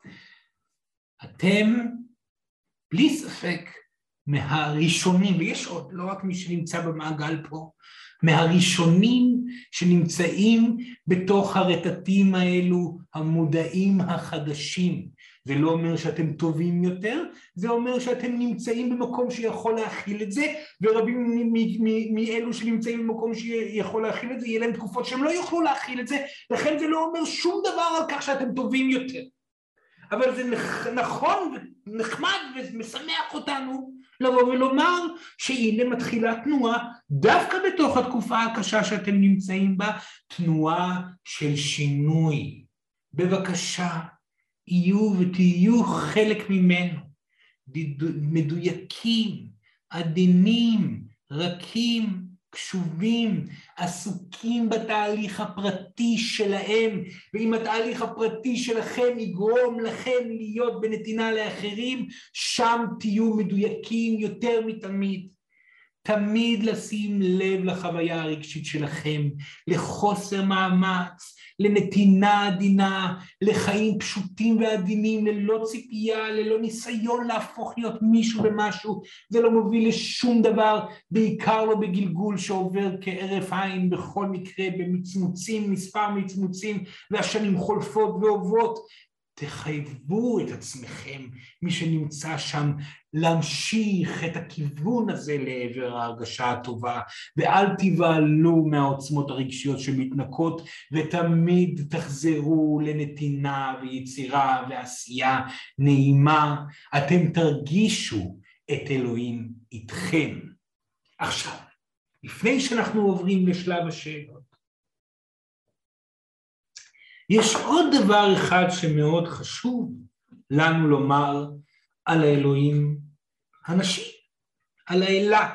אתם בלי ספק מהראשונים, ויש עוד, לא רק מי שנמצא במעגל פה, מהראשונים שנמצאים בתוך הרטטים האלו, המודעים החדשים. זה לא אומר שאתם טובים יותר, זה אומר שאתם נמצאים במקום שיכול להכיל את זה, ורבים מאלו שנמצאים במקום שיכול להכיל את זה, יהיה להם תקופות שהם לא יוכלו להכיל את זה, לכן זה לא אומר שום דבר על כך שאתם טובים יותר. אבל זה נכון ונחמד ומשמח אותנו לבוא ולומר שהנה מתחילה תנועה, דווקא בתוך התקופה הקשה שאתם נמצאים בה, תנועה של שינוי. בבקשה, יהיו ותהיו חלק ממנו, מדויקים, עדינים, רכים, קשובים, עסוקים בתהליך הפרטי שלהם, ואם התהליך הפרטי שלכם יגרום לכם להיות בנתינה לאחרים, שם תהיו מדויקים יותר מתמיד. תמיד לשים לב לחוויה הרגשית שלכם, לחוסר מאמץ, לנתינה עדינה, לחיים פשוטים ועדינים, ללא ציפייה, ללא ניסיון להפוך להיות מישהו ומשהו. זה לא מוביל לשום דבר, בעיקר לא בגלגול שעובר כערף עין בכל מקרה, במצמוצים, מספר מצמוצים, והשנים חולפות ועוברות. תחייבו את עצמכם, מי שנמצא שם, להמשיך את הכיוון הזה לעבר ההרגשה הטובה, ואל תבעלו מהעוצמות הרגשיות שמתנקות, ותמיד תחזרו לנתינה ויצירה ועשייה נעימה. אתם תרגישו את אלוהים איתכם. עכשיו, לפני שאנחנו עוברים לשלב השאלות, יש עוד דבר אחד שמאוד חשוב לנו לומר על האלוהים הנשי, על האלה.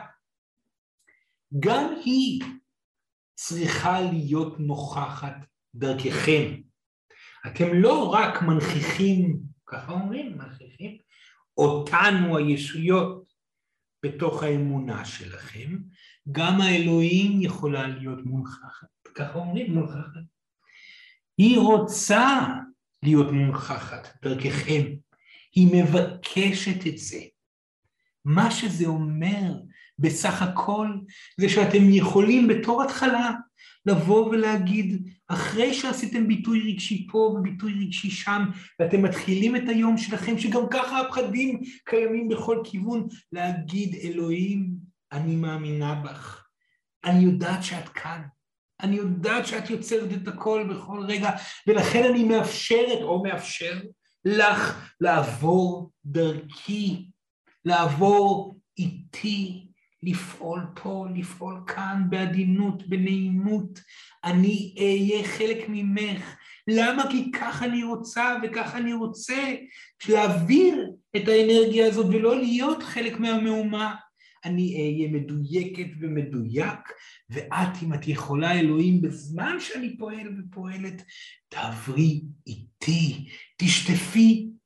גם היא צריכה להיות נוכחת דרככם. אתם לא רק מנכיחים, ככה אומרים, מנכיחים, אותנו הישויות בתוך האמונה שלכם, גם האלוהים יכולה להיות מונחחת, ככה אומרים, מונחחת. היא רוצה להיות מונחחת דרככם, היא מבקשת את זה. מה שזה אומר בסך הכל, זה שאתם יכולים בתור התחלה לבוא ולהגיד, אחרי שעשיתם ביטוי רגשי פה וביטוי רגשי שם, ואתם מתחילים את היום שלכם, שגם ככה הפחדים קיימים בכל כיוון, להגיד, אלוהים, אני מאמינה בך, אני יודעת שאת כאן, אני יודעת שאת יוצרת את הכל בכל רגע, ולכן אני מאפשרת או מאפשר לך לעבור דרכי, לעבור איתי, לפעול פה, לפעול כאן, בעדינות, בנעימות. אני אהיה חלק ממך. למה? כי כך אני רוצה וכך אני רוצה, להעביר את האנרגיה הזאת ולא להיות חלק מהמהומה. אני אהיה מדויקת ומדויק, ואת, אם את יכולה, אלוהים, בזמן שאני פועל ופועלת, תעברי איתי, תשטפי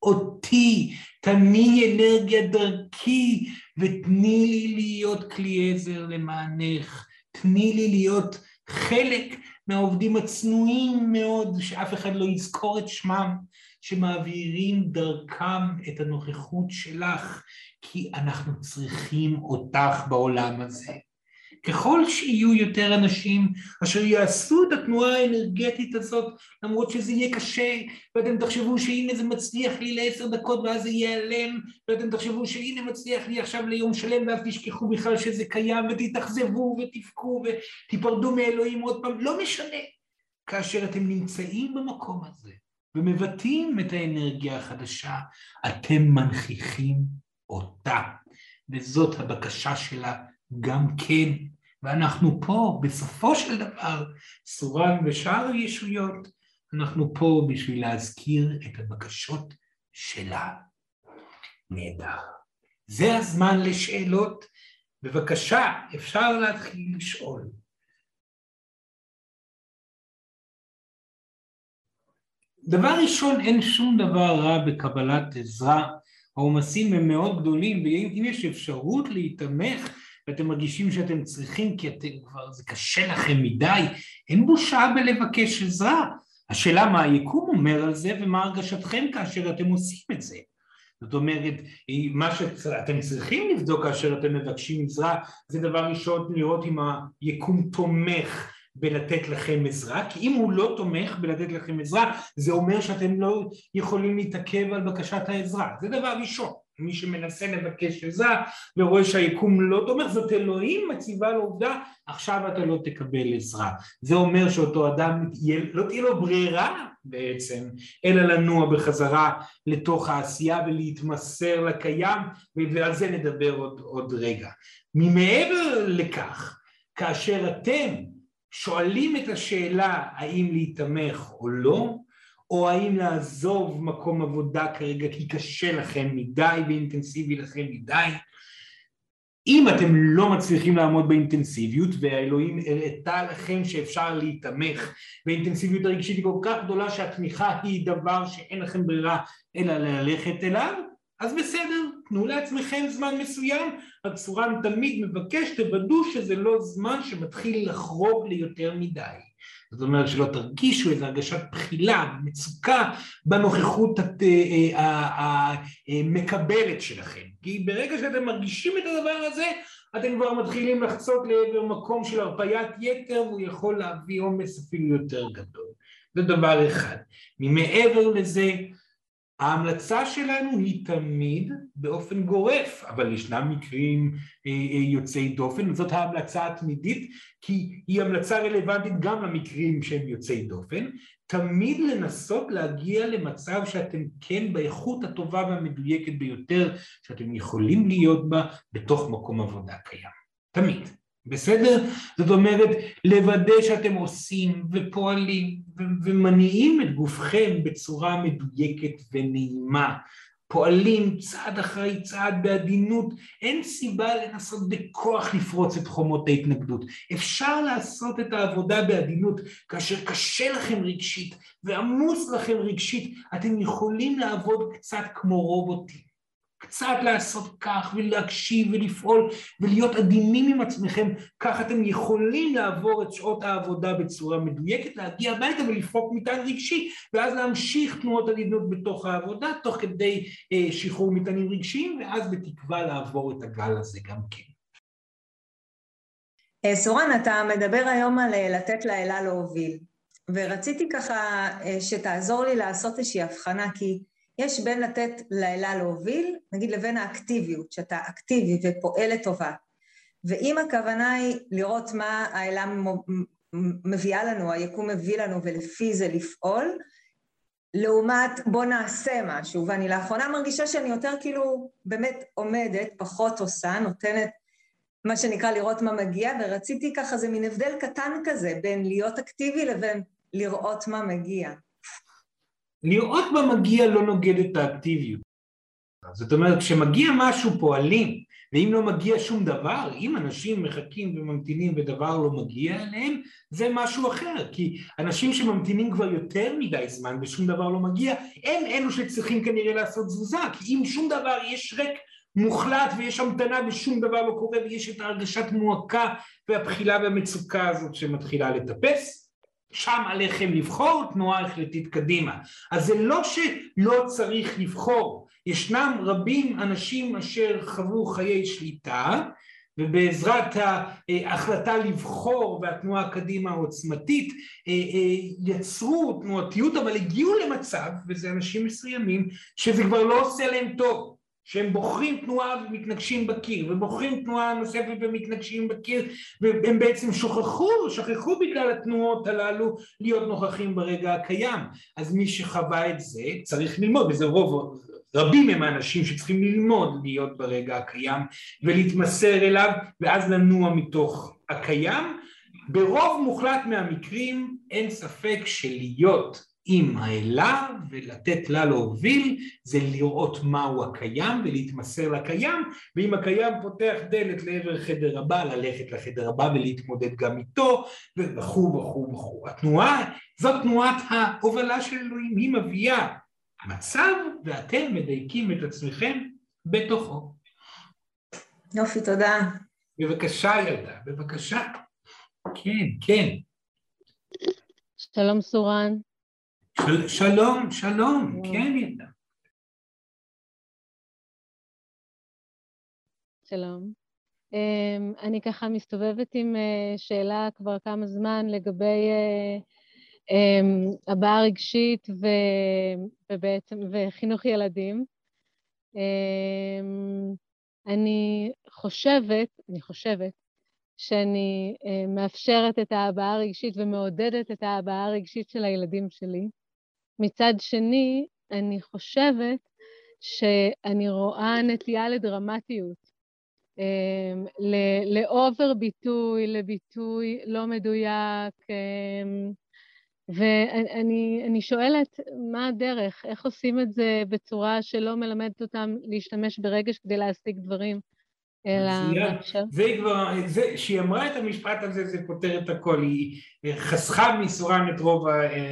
אותי, תניעי אנרגיה דרכי, ותני לי להיות כלי עזר למענך, תני לי להיות חלק מהעובדים הצנועים מאוד, שאף אחד לא יזכור את שמם, שמעבירים דרכם את הנוכחות שלך, כי אנחנו צריכים אותך בעולם הזה. ככל שיהיו יותר אנשים אשר יעשו את התנועה האנרגטית הזאת, למרות שזה יהיה קשה, ואתם תחשבו שהנה זה מצליח לי ל10 דקות ואז זה ייעלם, ואתם תחשבו שהנה מצליח לי עכשיו ליום שלם, ואז תשכחו בכלל שזה קיים, ותתאכזבו ותבכו ותיפרדו מאלוהים עוד פעם, לא משנה. כאשר אתם נמצאים במקום הזה, ומבטאים את האנרגיה החדשה, אתם מנכיחים אותה, וזאת הבקשה שלה גם כן, ואנחנו פה בסופו של דבר, סורן ושאר הישויות, אנחנו פה בשביל להזכיר את הבקשות שלה. נהדר. זה הזמן לשאלות, בבקשה, אפשר להתחיל לשאול. דבר ראשון, אין שום דבר רע בקבלת עזרה, העומסים הם מאוד גדולים, ואם יש אפשרות להתמך, ואתם מרגישים שאתם צריכים, כי אתם כבר, זה קשה לכם מדי, אין בושה בלבקש עזרה. השאלה מה היקום אומר על זה, ומה הרגשתכם כאשר אתם עושים את זה. זאת אומרת, מה שאתם צריכים לבדוק כאשר אתם מבקשים עזרה, זה דבר ראשון לראות אם היקום תומך בלתת לכם עזרה, כי אם הוא לא תומך בלתת לכם עזרה, זה אומר שאתם לא יכולים להתעכב על בקשת העזרה. זה דבר ראשון. מי שמנסה לבקש עזרה ורואה שהיקום לא תומך, זאת אלוהים מציבה לעובדה, עכשיו אתה לא תקבל עזרה. זה אומר שאותו אדם לא תהיה לו ברירה בעצם, אלא לנוע בחזרה לתוך העשייה ולהתמסר לקיים, ועל זה נדבר עוד רגע. ממעבר לכך, כאשר אתם שואלים את השאלה האם להתמך או לא, או האם לעזוב מקום עבודה כרגע כי קשה לכם מדי ואינטנסיבי לכם מדי, אם אתם לא מצליחים לעמוד באינטנסיביות, והאלוהים הראתה לכם שאפשר להתמך, והאינטנסיביות הרגשית היא כל כך גדולה שהתמיכה היא דבר שאין לכם ברירה אלא ללכת אליו, אז בסדר, תנו לעצמכם זמן מסוים, הסורן תמיד מבקש, תוודאו שזה לא זמן שמתחיל לחרוג ליותר מדי. זאת אומרת שלא תרגישו איזו הרגשת בחילה, מצוקה בנוכחות המקבלת שלכם. כי ברגע שאתם מרגישים את הדבר הזה, אתם כבר מתחילים לחצות לעבר מקום של הרפיית יתר, והוא יכול להביא עומס אפילו יותר גדול. זה דבר אחד. ממעבר לזה, ההמלצה שלנו היא תמיד באופן גורף, אבל ישנם מקרים יוצאי דופן, זאת ההמלצה התמידית, כי היא המלצה רלוונטית גם למקרים שהם יוצאי דופן, תמיד לנסות להגיע למצב שאתם כן באיכות הטובה והמדויקת ביותר, שאתם יכולים להיות בה בתוך מקום עבודה קיים, תמיד. בסדר? זאת אומרת, לוודא שאתם עושים ופועלים ומניעים את גופכם בצורה מדויקת ונעימה. פועלים צעד אחרי צעד בעדינות, אין סיבה לנסות בכוח לפרוץ את חומות ההתנגדות. אפשר לעשות את העבודה בעדינות, כאשר קשה לכם רגשית ועמוס לכם רגשית, אתם יכולים לעבוד קצת כמו רובוטים. קצת לעשות כך ולהקשיב ולפעול ולהיות עדינים עם עצמכם, כך אתם יכולים לעבור את שעות העבודה בצורה מדויקת, להגיע הביתה ולפרוק מטען רגשי, ואז להמשיך תנועות עדינות בתוך העבודה, תוך כדי שחרור מטענים רגשיים, ואז בתקווה לעבור את הגל הזה גם כן. סורן, אתה מדבר היום על לתת לאלה להוביל, ורציתי ככה שתעזור לי לעשות איזושהי הבחנה, כי יש בין לתת לאלה להוביל, נגיד לבין האקטיביות, שאתה אקטיבי ופועל לטובה. ואם הכוונה היא לראות מה האלה מביאה לנו, היקום מביא לנו ולפי זה לפעול, לעומת בוא נעשה משהו, ואני לאחרונה מרגישה שאני יותר כאילו באמת עומדת, פחות עושה, נותנת מה שנקרא לראות מה מגיע, ורציתי ככה, זה מין הבדל קטן כזה, בין להיות אקטיבי לבין לראות מה מגיע. לראות מה מגיע לא נוגד את האקטיביות. זאת אומרת, כשמגיע משהו פועלים, ואם לא מגיע שום דבר, אם אנשים מחכים וממתינים ודבר לא מגיע אליהם, זה משהו אחר, כי אנשים שממתינים כבר יותר מדי זמן ושום דבר לא מגיע, הם אלו שצריכים כנראה לעשות תזוזה, כי אם שום דבר יש ריק מוחלט ויש המתנה ושום דבר לא קורה ויש את הרגשת מועקה והבחילה והמצוקה הזאת שמתחילה לטפס, שם עליכם לבחור תנועה החלטית קדימה. אז זה לא שלא צריך לבחור, ישנם רבים אנשים אשר חוו חיי שליטה, ובעזרת ההחלטה לבחור והתנועה הקדימה העוצמתית יצרו תנועתיות, אבל הגיעו למצב, וזה אנשים מסוימים, שזה כבר לא עושה להם טוב, שהם בוחרים תנועה ומתנגשים בקיר, ובוחרים תנועה נוספת ומתנגשים בקיר, והם בעצם שכחו בגלל התנועות הללו להיות נוכחים ברגע הקיים. אז מי שחווה את זה צריך ללמוד, וזה רבים הם האנשים שצריכים ללמוד להיות ברגע הקיים, ולהתמסר אליו, ואז לנוע מתוך הקיים. ברוב מוחלט מהמקרים אין ספק שלהיות עם האלה ולתת לה להוביל, זה לראות מהו הקיים ולהתמסר לקיים, ואם הקיים פותח דלת לעבר חדר הבא, ללכת לחדר הבא ולהתמודד גם איתו, וכו' וכו' וכו'. התנועה, זאת תנועת ההובלה של אלוהים, היא מביאה מצב ואתם מדייקים את עצמכם בתוכו. יופי, תודה. בבקשה ילדה, בבקשה. כן, כן. שלום סורן. שלום, שלום, כן ילדה. שלום. אני ככה מסתובבת עם שאלה כבר כמה זמן לגבי הבעה רגשית ובעצם וחינוך ילדים. אני חושבת שאני מאפשרת את ההבעה הרגשית ומעודדת את ההבעה הרגשית של הילדים שלי. מצד שני, אני חושבת שאני רואה נטייה לדרמטיות, לאובר ביטוי, לביטוי לא מדויק, ואני שואלת מה הדרך, איך עושים את זה בצורה שלא מלמדת אותם להשתמש ברגש כדי להשיג דברים, אלא מאפשר. שהיא אמרה את המשפט הזה, זה פותר את הכל, היא חסכה מסורן את רוב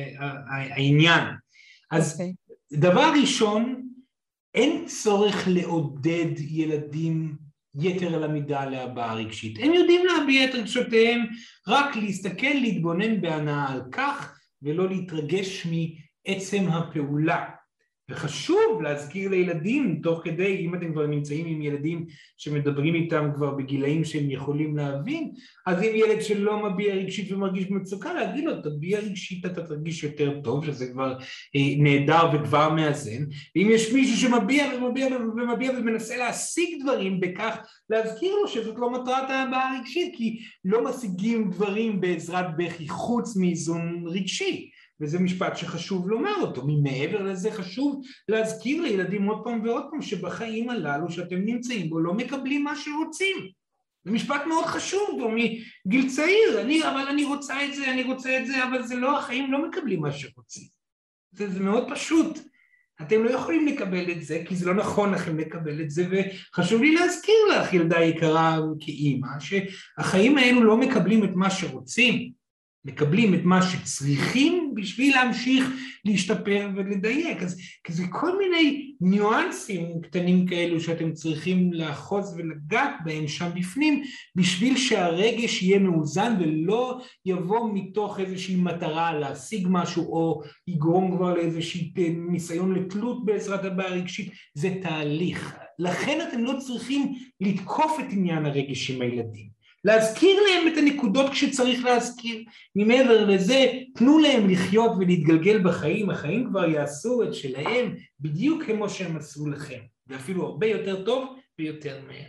העניין. אז דבר ראשון, אין צורך לעודד ילדים יתר על המידה להבעה רגשית. הם יודעים להביע את רגשותיהם, רק להסתכל, להתבונן בהנאה על כך, ולא להתרגש מעצם הפעולה. וחשוב להזכיר לילדים, תוך כדי, אם אתם כבר נמצאים עם ילדים שמדברים איתם כבר בגילאים שהם יכולים להבין, אז אם ילד שלא מביע רגשית ומרגיש במצוקה, להגיד לו, תביע רגשית, אתה תרגיש יותר טוב, שזה כבר נהדר וכבר מאזן, ואם יש מישהו שמביע ומביע ומנסה להשיג דברים בכך, להזכיר לו שזאת לא מטרת ההבעה הרגשית, כי לא משיגים דברים בעזרת בכי חוץ מאיזון רגשי. וזה משפט שחשוב לומר אותו. ממעבר לזה חשוב להזכיר לילדים עוד פעם ועוד פעם שבחיים הללו שאתם נמצאים בו לא מקבלים מה שרוצים. זה משפט מאוד חשוב בו מגיל צעיר, אבל אני רוצה את זה, אבל זה לא, החיים לא מקבלים מה שרוצים. זה מאוד פשוט. אתם לא יכולים לקבל את זה, כי זה לא נכון לכם לקבל את זה, וחשוב לי להזכיר לך, ילדה יקרה כאימא, שהחיים האלו לא מקבלים את מה שרוצים, מקבלים את מה שצריכים בשביל להמשיך להשתפר ולדייק. אז זה כל מיני ניואנסים קטנים כאלו שאתם צריכים לאחוז ולגעת בהם שם בפנים, בשביל שהרגש יהיה מאוזן ולא יבוא מתוך איזושהי מטרה להשיג משהו, או יגרום כבר לאיזושהי ניסיון לתלות בעזרת הבעה רגשית. זה תהליך. לכן אתם לא צריכים לתקוף את עניין הרגש עם הילדים. להזכיר להם את הנקודות כשצריך להזכיר. ממעבר לזה, תנו להם לחיות ולהתגלגל בחיים, החיים כבר יעשו את שלהם בדיוק כמו שהם עשו לכם, ואפילו הרבה יותר טוב ויותר מהר.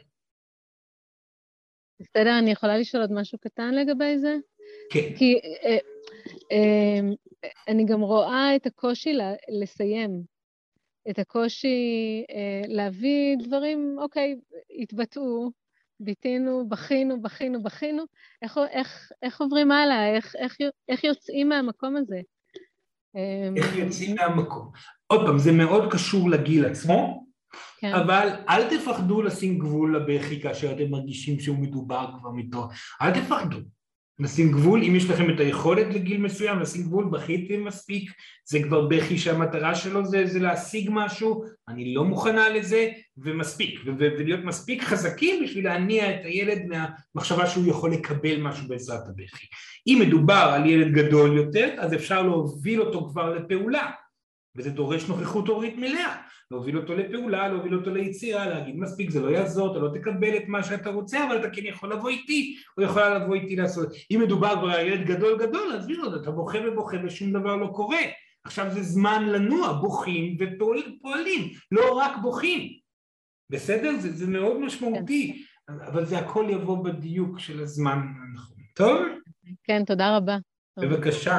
בסדר, אני יכולה לשאול עוד משהו קטן לגבי זה? כן. כי אני גם רואה את הקושי לסיים, את הקושי להביא דברים, אוקיי, התבטאו, ביתינו, בכינו, איך עוברים הלאה? איך יוצאים מהמקום הזה? איך יוצאים מהמקום? עוד פעם, זה מאוד קשור לגיל עצמו, כן. אבל אל תפחדו לשים גבול לבכי כאשר אתם מרגישים שהוא מדובר כבר מתוך, אל תפחדו. לשים גבול, אם יש לכם את היכולת לגיל מסוים, לשים גבול, בכיתם מספיק, זה כבר בכי שהמטרה שלו זה להשיג משהו, אני לא מוכנה לזה, ומספיק, ולהיות מספיק חזקים בשביל להניע את הילד מהמחשבה שהוא יכול לקבל משהו בעזרת הבכי. אם מדובר על ילד גדול יותר, אז אפשר להוביל אותו כבר לפעולה, וזה דורש נוכחות הורית מלאה, להוביל אותו לפעולה, להוביל אותו ליצירה, להגיד מספיק, זה לא יעזור, אתה לא תקבל את מה שאתה רוצה, אבל אתה כן יכול לבוא איתי, או יכולה לבוא איתי לעשות. אם מדובר כבר על ילד גדול, אז בידוד, אתה בוכה ובוכה ושום דבר לא קורה. עכשיו זה זמן לנוע, בוכים ופועלים, לא רק בוכים. בסדר? זה מאוד משמעותי, אבל זה הכל יבוא בדיוק של הזמן הנכון. טוב? כן, תודה רבה. בבקשה.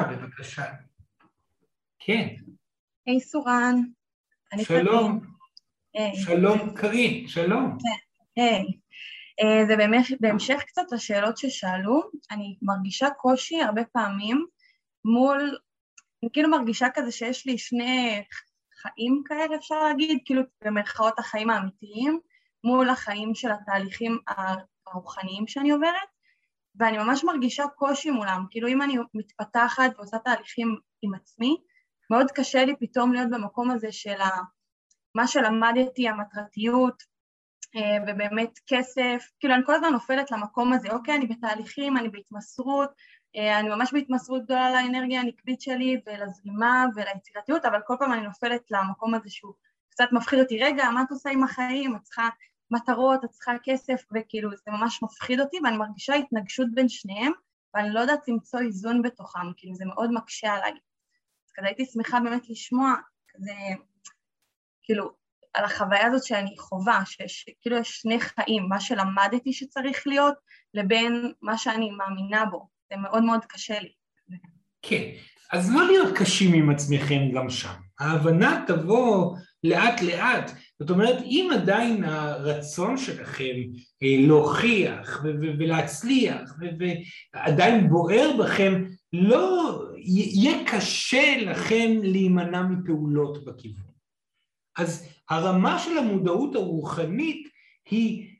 כן. היי סורן. שלום. שלום קרין, שלום. היי. זה בהמשך קצת לשאלות ששאלו, אני מרגישה קושי הרבה פעמים מול, אני כאילו מרגישה כזה שיש לי שני חיים כאלה אפשר להגיד, כאילו במרכאות החיים האמיתיים, מול החיים של התהליכים הרוחניים שאני עוברת, ואני ממש מרגישה קושי מולם, כאילו אם אני מתפתחת ועושה תהליכים עם עצמי, מאוד קשה לי פתאום להיות במקום הזה של מה שלמדתי, המטרתיות, ובאמת כסף, כאילו אני כל הזמן נופלת למקום הזה, אוקיי, אני בתהליכים, אני בהתמסרות, אני ממש בהתמסרות גדולה לאנרגיה הנקבית שלי ולזרימה וליצירתיות, אבל כל פעם אני נופלת למקום הזה שהוא קצת מפחיד אותי, רגע, מה את עושה עם החיים? את צריכה מטרות, את צריכה כסף, וכאילו זה ממש מפחיד אותי, ואני מרגישה התנגשות בין שניהם, ואני לא יודעת למצוא איזון בתוכם, כאילו זה מאוד מקשה עליי. אז כזה הייתי שמחה באמת לשמוע, כזה, כאילו, על החוויה הזאת שאני חובה, שכאילו יש שני חיים, מה שלמדתי שצריך להיות, לבין מה שאני מאמינה בו. זה מאוד מאוד קשה לי. כן, אז לא להיות קשים עם עצמכם גם שם. ההבנה תבוא לאט לאט. זאת אומרת, אם עדיין הרצון שלכם להוכיח ולהצליח ועדיין בוער בכם, לא יהיה קשה לכם להימנע מפעולות בכיוון. אז הרמה של המודעות הרוחנית היא,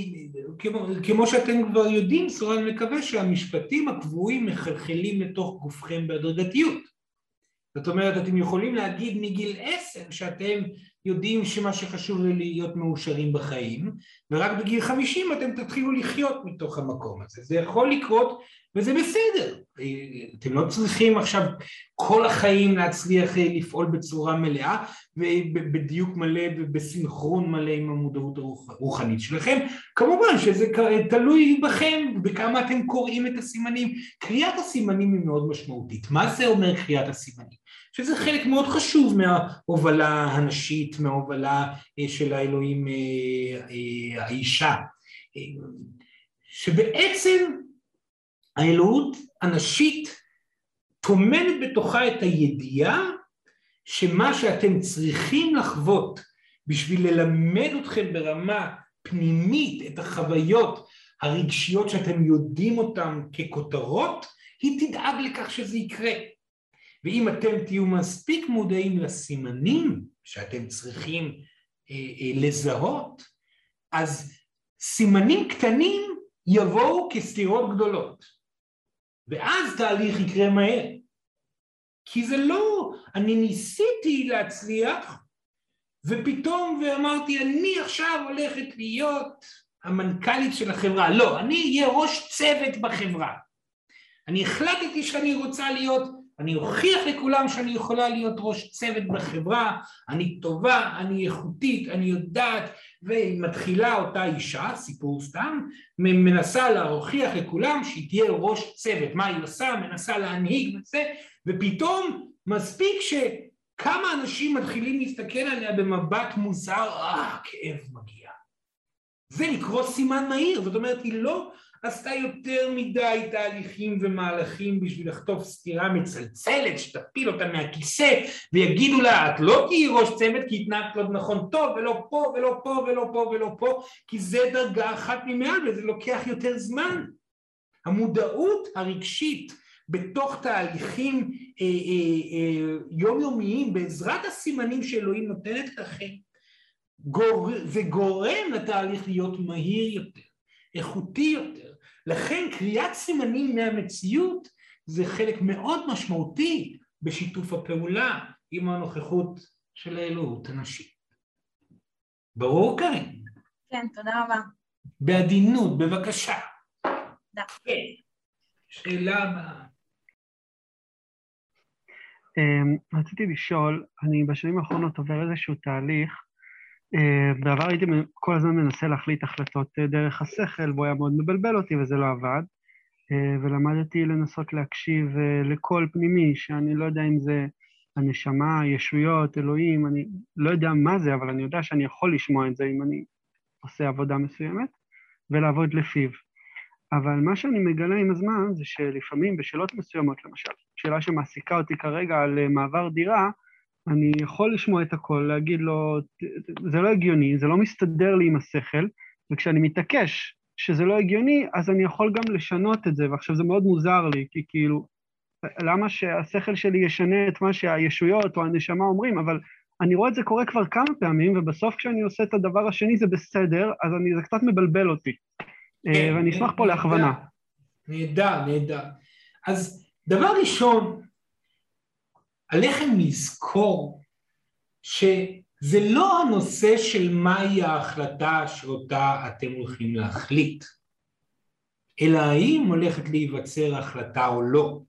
כמו שאתם כבר יודעים, סורן מקווה שהמשפטים הקבועים מחלחלים לתוך גופכם בהדרגתיות. זאת אומרת, אתם יכולים להגיד מגיל 10 שאתם יודעים שמה שחשוב להיות מאושרים בחיים, ורק בגיל 50 אתם תתחילו לחיות מתוך המקום הזה. זה יכול לקרות וזה בסדר. אתם לא צריכים עכשיו כל החיים להצליח לפעול בצורה מלאה, ובדיוק מלא ובסינכרון מלא עם המודעות הרוחנית שלכם. כמובן שזה תלוי בכם, בכמה אתם קוראים את הסימנים. קריאת הסימנים היא מאוד משמעותית. מה זה אומר קריאת הסימנים? שזה חלק מאוד חשוב מההובלה הנשית, מההובלה של האלוהים האישה. שבעצם האלוהות הנשית טומנת בתוכה את הידיעה שמה שאתם צריכים לחוות בשביל ללמד אתכם ברמה פנימית את החוויות הרגשיות שאתם יודעים אותן ככותרות, היא תדאג לכך שזה יקרה. ואם אתם תהיו מספיק מודעים לסימנים שאתם צריכים לזהות, אז סימנים קטנים יבואו כסתירות גדולות. ואז תהליך יקרה מהר. כי זה לא, אני ניסיתי להצליח, ופתאום ואמרתי, אני עכשיו הולכת להיות המנכ"לית של החברה. לא, אני אהיה ראש צוות בחברה. אני החלטתי שאני רוצה להיות, אני אוכיח לכולם שאני יכולה להיות ראש צוות בחברה, אני טובה, אני איכותית, אני יודעת, ומתחילה אותה אישה, סיפור סתם, מנסה להוכיח לכולם שהיא תהיה ראש צוות, מה היא עושה, מנסה להנהיג וזה, ופתאום מספיק שכמה אנשים מתחילים להסתכל עליה במבט מוזר, כאב מגיע. זה לקרוא סימן מהיר, זאת אומרת, היא לא עשתה יותר מדי תהליכים ומהלכים בשביל לחטוף סתירה מצלצלת שתפיל אותה מהכיסא ויגידו לה, את לא תהיי ראש צוות כי התנהגת לא נכון טוב ולא פה ולא פה ולא פה ולא פה, כי זה דרגה אחת ממעל וזה לוקח יותר זמן. המודעות הרגשית בתוך תהליכים יומיומיים בעזרת הסימנים שאלוהים נותנת לכם, זה גורם לתהליך להיות מהיר יותר, איכותי יותר. לכן קריאת סימנים מהמציאות זה חלק מאוד משמעותי בשיתוף הפעולה עם הנוכחות של האלוהות הנשית. ברור, קרין? כן, תודה רבה. בעדינות, בבקשה. תודה. שאלה הבאה. רציתי לשאול, אני בשנים האחרונות עובר איזשהו תהליך, בעבר הייתי כל הזמן מנסה להחליט החלטות דרך השכל, בו היה מאוד מבלבל אותי וזה לא עבד, ולמדתי לנסות להקשיב לקול פנימי, שאני לא יודע אם זה הנשמה, ישויות, אלוהים, אני לא יודע מה זה, אבל אני יודע שאני יכול לשמוע את זה אם אני עושה עבודה מסוימת, ולעבוד לפיו. אבל מה שאני מגלה עם הזמן זה שלפעמים בשאלות מסוימות, למשל, שאלה שמעסיקה אותי כרגע על מעבר דירה, אני יכול לשמוע את הכל, להגיד לו, זה לא הגיוני, זה לא מסתדר לי עם השכל, וכשאני מתעקש שזה לא הגיוני, אז אני יכול גם לשנות את זה, ועכשיו זה מאוד מוזר לי, כי כאילו, למה שהשכל שלי ישנה את מה שהישויות או הנשמה אומרים, אבל אני רואה את זה קורה כבר כמה פעמים, ובסוף כשאני עושה את הדבר השני זה בסדר, אז זה קצת מבלבל אותי. ואני אשמח פה להכוונה. נהדר, נהדר. אז דבר ראשון, עליכם לזכור שזה לא הנושא של מהי ההחלטה שאותה אתם הולכים להחליט, אלא האם הולכת להיווצר החלטה או לא.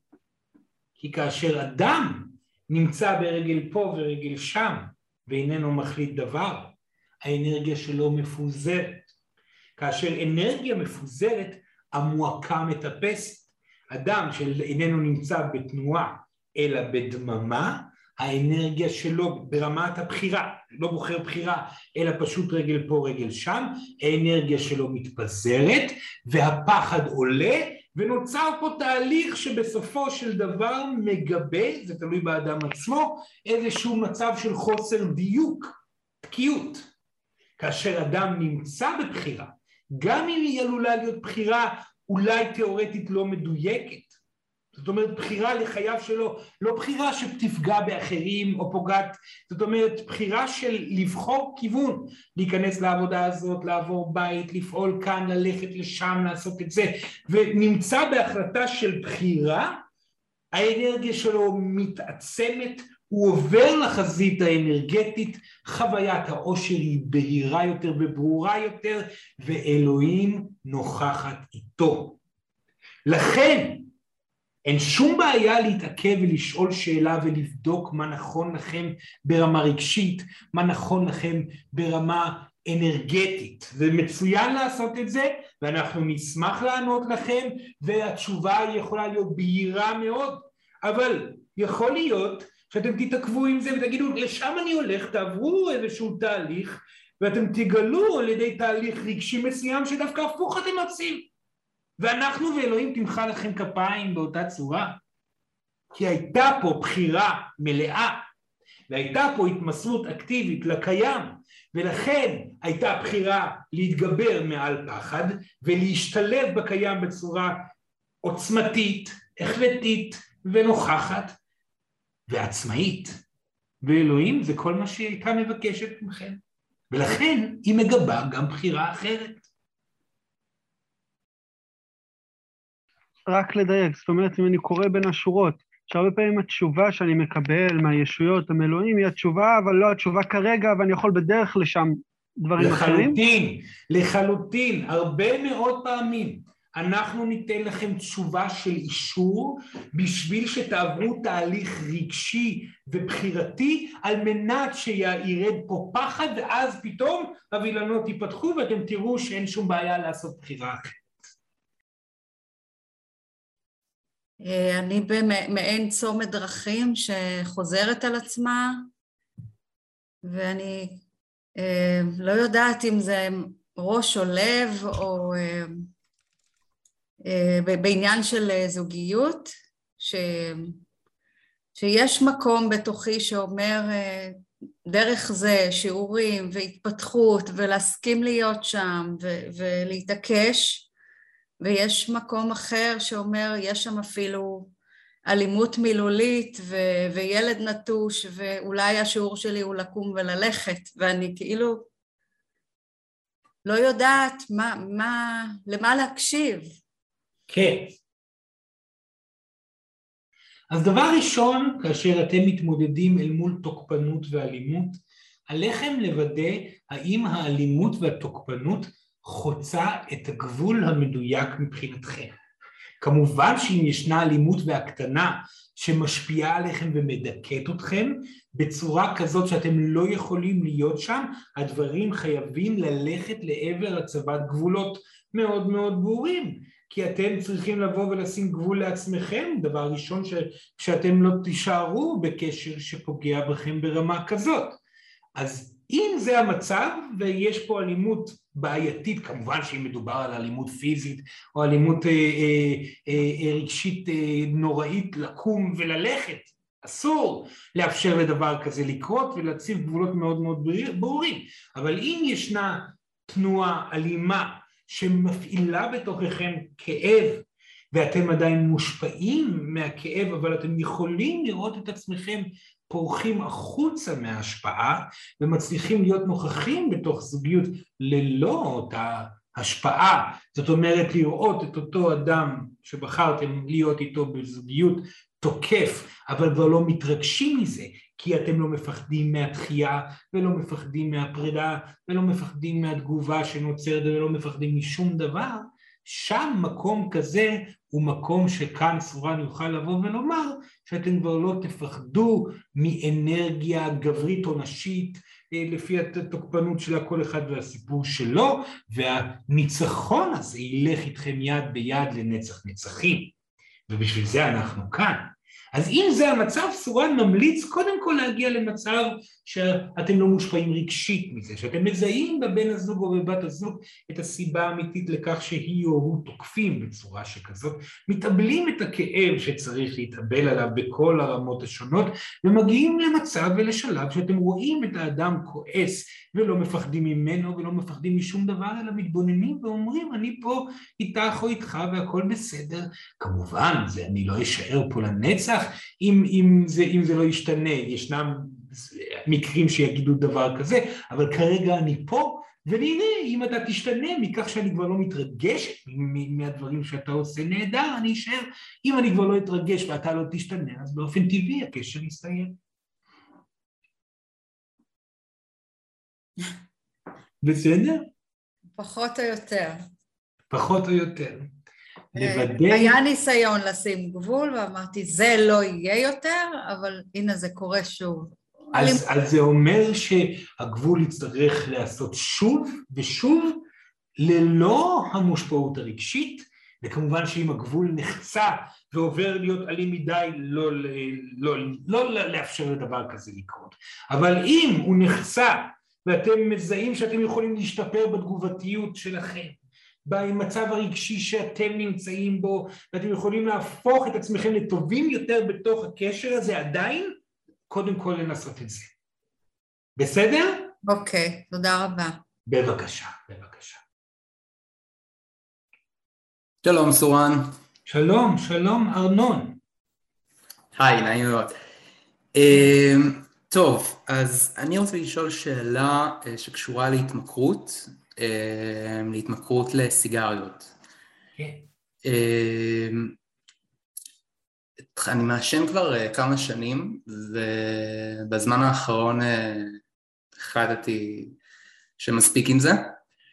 כי כאשר אדם נמצא ברגל פה ורגל שם, ואיננו מחליט דבר, האנרגיה שלו מפוזרת. כאשר אנרגיה מפוזרת, המועקה מטפסת. אדם שאיננו נמצא בתנועה, אלא בדממה, האנרגיה שלו ברמת הבחירה, לא בוחר בחירה, אלא פשוט רגל פה רגל שם, האנרגיה שלו מתפזרת, והפחד עולה, ונוצר פה תהליך שבסופו של דבר מגבה, זה תלוי באדם עצמו, איזשהו מצב של חוסר דיוק, תקיעות. כאשר אדם נמצא בבחירה, גם אם היא עלולה להיות בחירה אולי תיאורטית לא מדויקת, זאת אומרת בחירה לחייו שלו, לא בחירה שתפגע באחרים או פוגעת, זאת אומרת בחירה של לבחור כיוון, להיכנס לעבודה הזאת, לעבור בית, לפעול כאן, ללכת לשם, לעשות את זה, ונמצא בהחלטה של בחירה, האנרגיה שלו מתעצמת, הוא עובר לחזית האנרגטית, חוויית העושר היא בהירה יותר וברורה יותר, ואלוהים נוכחת איתו. לכן, אין שום בעיה להתעכב ולשאול שאלה ולבדוק מה נכון לכם ברמה רגשית, מה נכון לכם ברמה אנרגטית. זה מצוין לעשות את זה, ואנחנו נשמח לענות לכם, והתשובה יכולה להיות בהירה מאוד, אבל יכול להיות שאתם תתעכבו עם זה ותגידו, לשם אני הולך, תעברו איזשהו תהליך, ואתם תגלו על ידי תהליך רגשי מסוים שדווקא הפוך אתם עושים. ואנחנו ואלוהים תמחא לכם כפיים באותה צורה, כי הייתה פה בחירה מלאה, והייתה פה התמסרות אקטיבית לקיים, ולכן הייתה בחירה להתגבר מעל פחד, ולהשתלב בקיים בצורה עוצמתית, החלטית ונוכחת, ועצמאית. ואלוהים זה כל מה שהיא הייתה מבקשת מכם, ולכן היא מגבה גם בחירה אחרת. רק לדייק, זאת אומרת, אם אני קורא בין השורות, שהרבה פעמים התשובה שאני מקבל מהישויות המלואים היא התשובה, אבל לא התשובה כרגע, ואני יכול בדרך לשם דברים אחרים. לחלוטין, הרבה מאוד פעמים. אנחנו ניתן לכם תשובה של אישור, בשביל שתעברו תהליך רגשי ובחירתי, על מנת שירד פה פחד, ואז פתאום הווילונות ייפתחו, ואתם תראו שאין שום בעיה לעשות בחירה אחרת. אני במעין צומת דרכים שחוזרת על עצמה, ואני לא יודעת אם זה ראש או לב, או בעניין של זוגיות, שיש מקום בתוכי שאומר דרך זה שיעורים והתפתחות, ולהסכים להיות שם ולהתעקש, ויש מקום אחר שאומר, יש שם אפילו אלימות מילולית וילד נטוש, ואולי השיעור שלי הוא לקום וללכת, ואני כאילו לא יודעת למה להקשיב. כן. אז דבר ראשון, כאשר אתם מתמודדים אל מול תוקפנות ואלימות, עליכם לוודא האם האלימות והתוקפנות חוצה את הגבול המדויק מבחינתכם. כמובן שאם ישנה אלימות והקטנה שמשפיעה עליכם ומדכאת אתכם, בצורה כזאת שאתם לא יכולים להיות שם, הדברים חייבים ללכת לעבר הצבת גבולות מאוד מאוד ברורים, כי אתם צריכים לבוא ולשים גבול לעצמכם, דבר ראשון שאתם לא תישארו בקשר שפוגע בכם ברמה כזאת. אז אם זה המצב ויש פה אלימות בעייתית, כמובן שאם מדובר על אלימות פיזית או אלימות רגשית נוראית, לקום וללכת, אסור לאפשר לדבר כזה לקרות ולהציב גבולות מאוד מאוד ברורים. אבל אם ישנה תנועה אלימה שמפעילה בתוככם כאב, ואתם עדיין מושפעים מהכאב, אבל אתם יכולים לראות את עצמכם פורחים החוצה מההשפעה, ומצליחים להיות נוכחים בתוך זוגיות ללא אותה השפעה. זאת אומרת, לראות את אותו אדם שבחרתם להיות איתו בזוגיות תוקף, אבל כבר לא מתרגשים מזה, כי אתם לא מפחדים מהתחייה, ולא מפחדים מהפרידה, ולא מפחדים מהתגובה שנוצרת, ולא מפחדים משום דבר. שם מקום כזה הוא מקום שכאן סורן יוכל לבוא ולומר שאתם כבר לא תפחדו מאנרגיה גברית או נשית לפי התוקפנות שלה, כל אחד והסיפור שלו, והניצחון הזה ילך איתכם יד ביד לנצח נצחים, ובשביל זה אנחנו כאן. אז אם זה המצב, סורן ממליץ קודם כל להגיע למצב שאתם לא מושפעים רגשית מזה, שאתם מזהים בבן הזוג או בבת הזוג את הסיבה האמיתית לכך שהיא או הוא תוקפים בצורה שכזאת, מתאבלים את הכאב שצריך להתאבל עליו בכל הרמות השונות, ומגיעים למצב ולשלב שאתם רואים את האדם כועס ולא מפחדים ממנו ולא מפחדים משום דבר, אלא מתבוננים ואומרים אני פה איתך או איתך והכל בסדר. כמובן, אני לא אשאר פה לנצח אם זה לא ישתנה, ישנם מקרים שיגידו דבר כזה, אבל כרגע אני פה, ונראה אם אתה תשתנה מכך שאני כבר לא מתרגשת מהדברים שאתה עושה, נהדר, אני אשאר. אם אני כבר לא אתרגש ואתה לא תשתנה, אז באופן טבעי הקשר יסתיים. בסדר? פחות או יותר. פחות או יותר. לוודא... היה ניסיון לשים גבול ואמרתי זה לא יהיה יותר, אבל הנה זה קורה שוב. אז זה אומר שהגבול יצטרך לעשות שוב ושוב ללא המושפעות הרגשית, וכמובן שאם הגבול נחצה ועובר להיות אלים מדי, לא לאפשר לדבר כזה לקרות. אבל אם הוא נחצה ואתם מזהים שאתם יכולים להשתפר בתגובתיות שלכם, במצב הרגשי שאתם נמצאים בו, ואתם יכולים להפוך את עצמכם לטובים יותר בתוך הקשר הזה, עדיין קודם כל לנסות את זה. בסדר? אוקיי, תודה רבה. בבקשה, בבקשה. שלום סורן. שלום, שלום ארנון. היי, נעים מאוד. טוב, אז אני רוצה לשאול שאלה שקשורה להתמכרות לסיגריות. כן. אני מעשן כבר כמה שנים, ובזמן האחרון החלטתי שמספיק עם זה,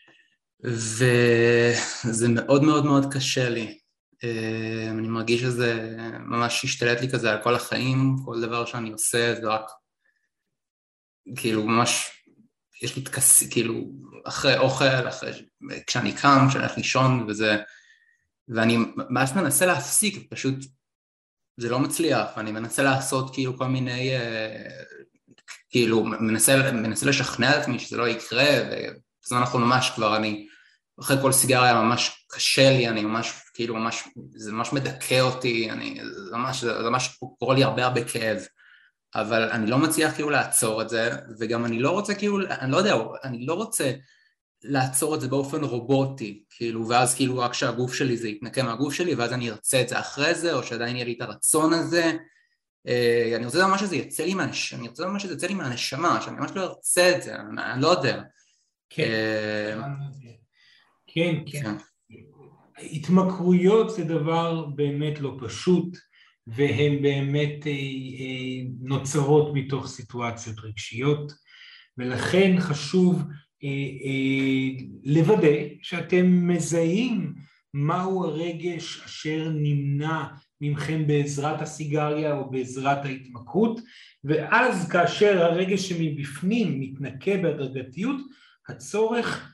וזה מאוד מאוד מאוד קשה לי. אני מרגיש שזה ממש השתלט לי כזה על כל החיים, כל דבר שאני עושה זה רק, כאילו ממש, יש לי כאילו אחרי אוכל, כשאני קם, כשאני הולך לישון וזה, ואני ממש מנסה להפסיק, פשוט זה לא מצליח, ואני מנסה לעשות כאילו כל מיני, כאילו מנסה לשכנע את עצמי שזה לא יקרה, ובזמן האחרון ממש כבר אחרי כל סיגריה ממש קשה לי, אני ממש, כאילו ממש, זה ממש מדכא אותי, זה ממש קורה לי הרבה כאב, אבל אני לא מצליח כאילו לעצור את זה, וגם אני לא רוצה כאילו, אני לא יודע, אני לא רוצה לעצור את זה באופן רובוטי, כאילו, ואז כאילו רק שהגוף שלי זה יתנקם מהגוף שלי, ואז אני ארצה את זה אחרי זה, או שעדיין יהיה לי את הרצון הזה, אני רוצה ממש שזה יצא לי מהנשמה, שאני ממש לא ארצה את זה, אני לא יודע, כן, כן, כן. התמכרויות זה דבר באמת לא פשוט, והן באמת נוצרות מתוך סיטואציות רגשיות, ולכן חשוב לוודא שאתם מזהים מהו הרגש אשר נמנע ממכם בעזרת הסיגריה או בעזרת ההתמכרות, ואז כאשר הרגש שמבפנים מתנקה בהדרגתיות, הצורך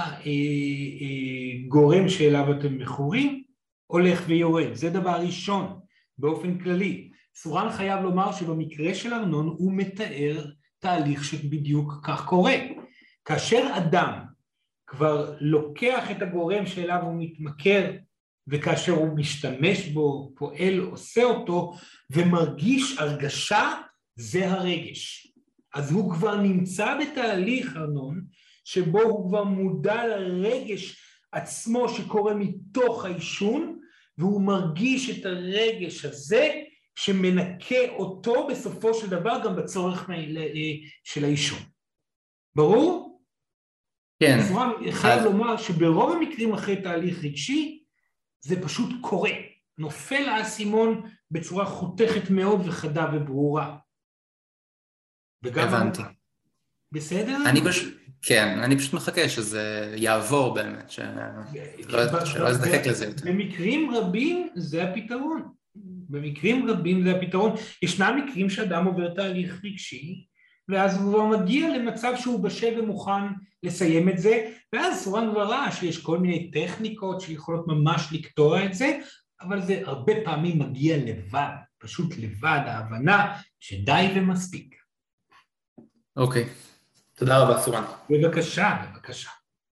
בגורם שאליו אתם מכורים הולך ויורד. זה דבר ראשון באופן כללי. סורן חייב לומר שבמקרה של ארנון הוא מתאר תהליך שבדיוק כך קורה. כאשר אדם כבר לוקח את הגורם שאליו הוא מתמכר, וכאשר הוא משתמש בו, פועל, עושה אותו, ומרגיש הרגשה, זה הרגש. אז הוא כבר נמצא בתהליך, ארנון, שבו הוא כבר מודע לרגש עצמו שקורה מתוך העישון, והוא מרגיש את הרגש הזה, שמנקה אותו בסופו של דבר גם בצורך של העישון. ברור? כן. אני חייב לומר שברוב המקרים אחרי תהליך רגשי, זה פשוט קורה. נופל האסימון בצורה חותכת מאוד וחדה וברורה. הבנתי. בסדר? כן, אני פשוט מחכה שזה יעבור באמת, שלא אזדקק לזה יותר. במקרים רבים זה הפתרון. במקרים רבים זה הפתרון. ישנם מקרים שאדם עובר תהליך רגשי, ואז הוא כבר מגיע למצב שהוא בשל ומוכן לסיים את זה, ואז סורן כבר ראה שיש כל מיני טכניקות שיכולות ממש לקטוע את זה, אבל זה הרבה פעמים מגיע לבד, פשוט לבד, ההבנה שדי ומספיק. אוקיי, תודה רבה סורן. בבקשה, בבקשה.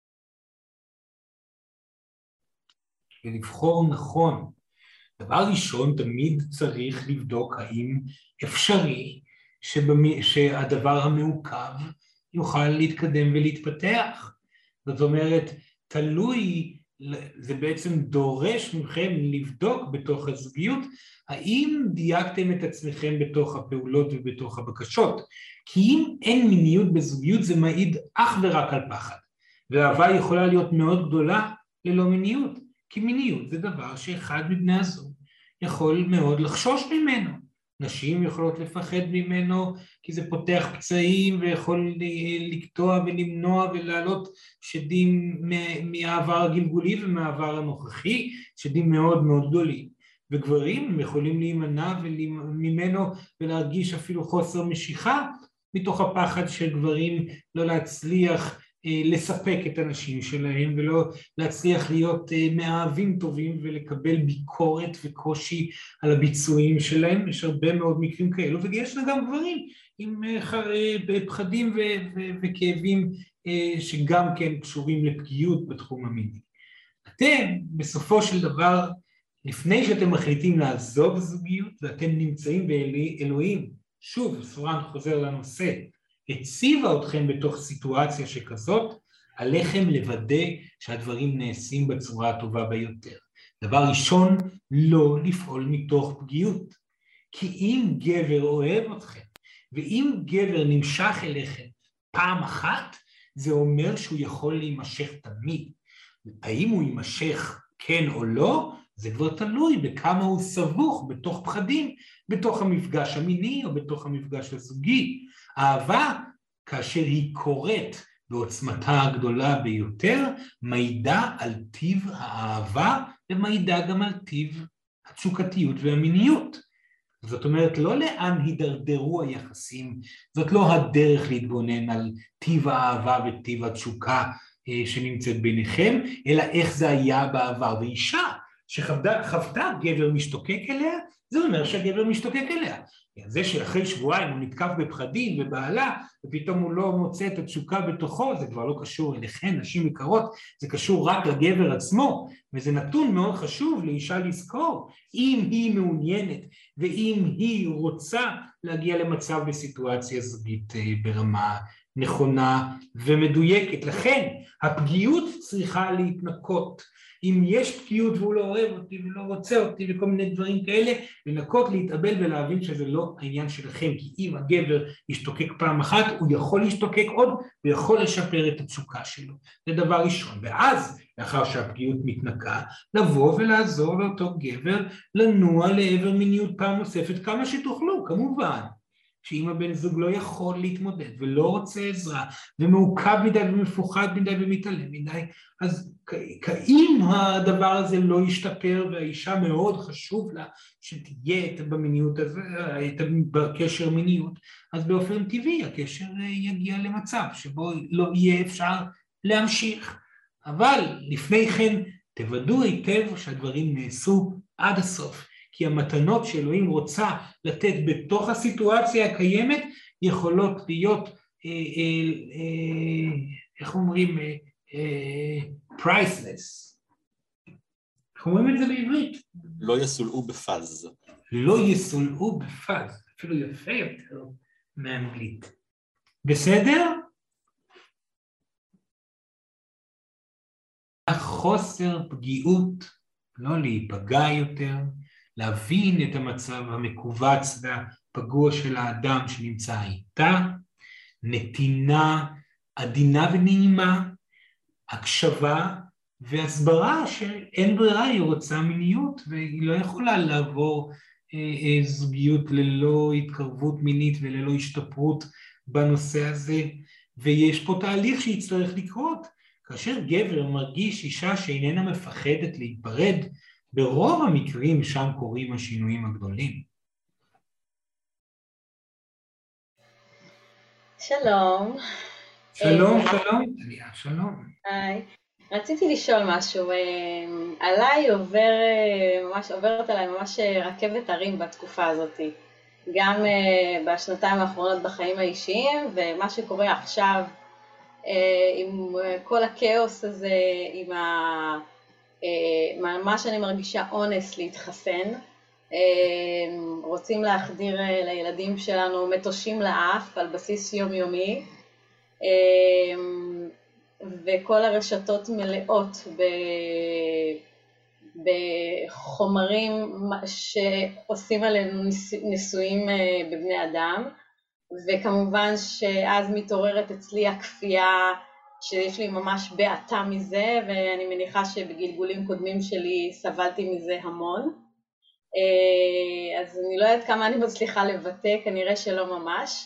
ולבחור נכון. דבר ראשון, תמיד צריך לבדוק האם אפשרי שהדבר המעוכב יוכל להתקדם ולהתפתח. זאת אומרת, תלוי, זה בעצם דורש מכם לבדוק בתוך הזוגיות, האם דייקתם את עצמכם בתוך הפעולות ובתוך הבקשות. כי אם אין מיניות בזוגיות זה מעיד אך ורק על פחד. והאהבה יכולה להיות מאוד גדולה ללא מיניות. כי מיניות זה דבר שאחד מבני הזוג יכול מאוד לחשוש ממנו. נשים יכולות לפחד ממנו כי זה פותח פצעים ויכול לקטוע ולמנוע ולהעלות שדים מהעבר הגלגולי ומהעבר הנוכחי, שדים מאוד מאוד גדולים. וגברים יכולים להימנע ממנו ולהרגיש אפילו חוסר משיכה מתוך הפחד של גברים לא להצליח לספק את הנשים שלהם ולא להצליח להיות מאהבים טובים ולקבל ביקורת וקושי על הביצועים שלהם. יש הרבה מאוד מקרים כאלו, ויש גם גברים עם פחדים וכאבים שגם כן קשורים לפגיעות בתחום המיני. אתם בסופו של דבר, לפני שאתם מחליטים לעזוב זוגיות ואתם נמצאים באלוהים, שוב סורן חוזר לנושא, הציבה אתכם בתוך סיטואציה שכזאת, עליכם לוודא שהדברים נעשים בצורה הטובה ביותר. דבר ראשון, לא לפעול מתוך פגיעות. כי אם גבר אוהב אתכם, ואם גבר נמשך אליכם פעם אחת, זה אומר שהוא יכול להימשך תמיד. האם הוא יימשך כן או לא, זה כבר תלוי בכמה הוא סבוך בתוך פחדים, בתוך המפגש המיני או בתוך המפגש הזוגי. אהבה, כאשר היא קורית בעוצמתה הגדולה ביותר, מעידה על טיב האהבה ומעידה גם על טיב התשוקתיות והמיניות. זאת אומרת, לא לאן הידרדרו היחסים, זאת לא הדרך להתבונן על טיב האהבה וטיב התשוקה שנמצאת ביניכם, אלא איך זה היה בעבר. ואישה שחוותה גבר משתוקק אליה, זה אומר שהגבר משתוקק אליה. זה שאחרי שבועיים הוא נתקף בפחדים ובעלה, ופתאום הוא לא מוצא את התשוקה בתוכו, זה כבר לא קשור אליכן, נשים יקרות, זה קשור רק לגבר עצמו, וזה נתון מאוד חשוב לאישה לזכור, אם היא מעוניינת, ואם היא רוצה להגיע למצב בסיטואציה זוגית ברמה נכונה ומדויקת. לכן הפגיעות צריכה להתנקות. אם יש פגיעות והוא לא אוהב אותי ולא רוצה אותי וכל מיני דברים כאלה, לנקות, להתאבל ולהבין שזה לא העניין שלכם, כי אם הגבר ישתוקק פעם אחת, הוא יכול להשתוקק עוד ויכול לשפר את התשוקה שלו. זה דבר ראשון. ואז, לאחר שהפגיעות מתנקה, לבוא ולעזור לאותו גבר לנוע לעבר מיניות פעם נוספת כמה שתוכלו, כמובן. שאם הבן זוג לא יכול להתמודד ולא רוצה עזרה ומעוכב מדי ומפוחד מדי ומתעלם מדי, אז אם הדבר הזה לא ישתפר והאישה מאוד חשוב לה שתהיה במיניות הזה, בקשר מיניות, אז באופן טבעי הקשר יגיע למצב שבו לא יהיה אפשר להמשיך. אבל לפני כן תוודאו היטב שהדברים נעשו עד הסוף. כי המתנות שאלוהים רוצה לתת בתוך הסיטואציה הקיימת יכולות להיות, איך אומרים, priceless. איך אומרים את זה בעברית? לא יסולאו בפז. לא יסולאו בפז, אפילו יפה יותר מאנגלית. בסדר? החוסר פגיעות, לא להיפגע יותר, להבין את המצב המקובץ והפגוע של האדם שנמצא איתה, נתינה עדינה ונעימה, הקשבה והסברה שאין ברירה, היא רוצה מיניות והיא לא יכולה לעבור זוגיות ללא התקרבות מינית וללא השתפרות בנושא הזה, ויש פה תהליך שיצטרך לקרות. כאשר גבר מרגיש אישה שאיננה מפחדת להיפרד, ברוב המקרים שם קורים השינויים הגדולים. שלום. שלום, שלום. שלום. היי. רציתי לשאול משהו. עליי עוברת עליי ממש רכבת הרים בתקופה הזאת. גם בשנתיים האחרונות בחיים האישיים, ומה שקורה עכשיו עם כל הכאוס הזה, עם מה שאני מרגישה אונס להתחסן, רוצים להחדיר לילדים שלנו מטושים לאף על בסיס יומיומי, וכל הרשתות מלאות בחומרים שעושים עלינו ניסויים בבני אדם, וכמובן שאז מתעוררת אצלי הכפייה שיש לי ממש בעתה מזה, ואני מניחה שבגלגולים קודמים שלי סבלתי מזה המון. אז אני לא יודעת כמה אני מצליחה לבטא, כנראה שלא ממש.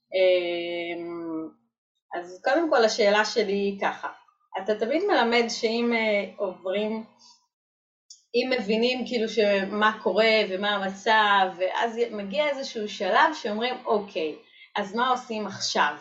אז קודם כל השאלה שלי היא ככה, אתה תמיד מלמד שאם עוברים, אם מבינים כאילו שמה קורה ומה המצב, ואז מגיע איזשהו שלב שאומרים אוקיי, אז מה עושים עכשיו?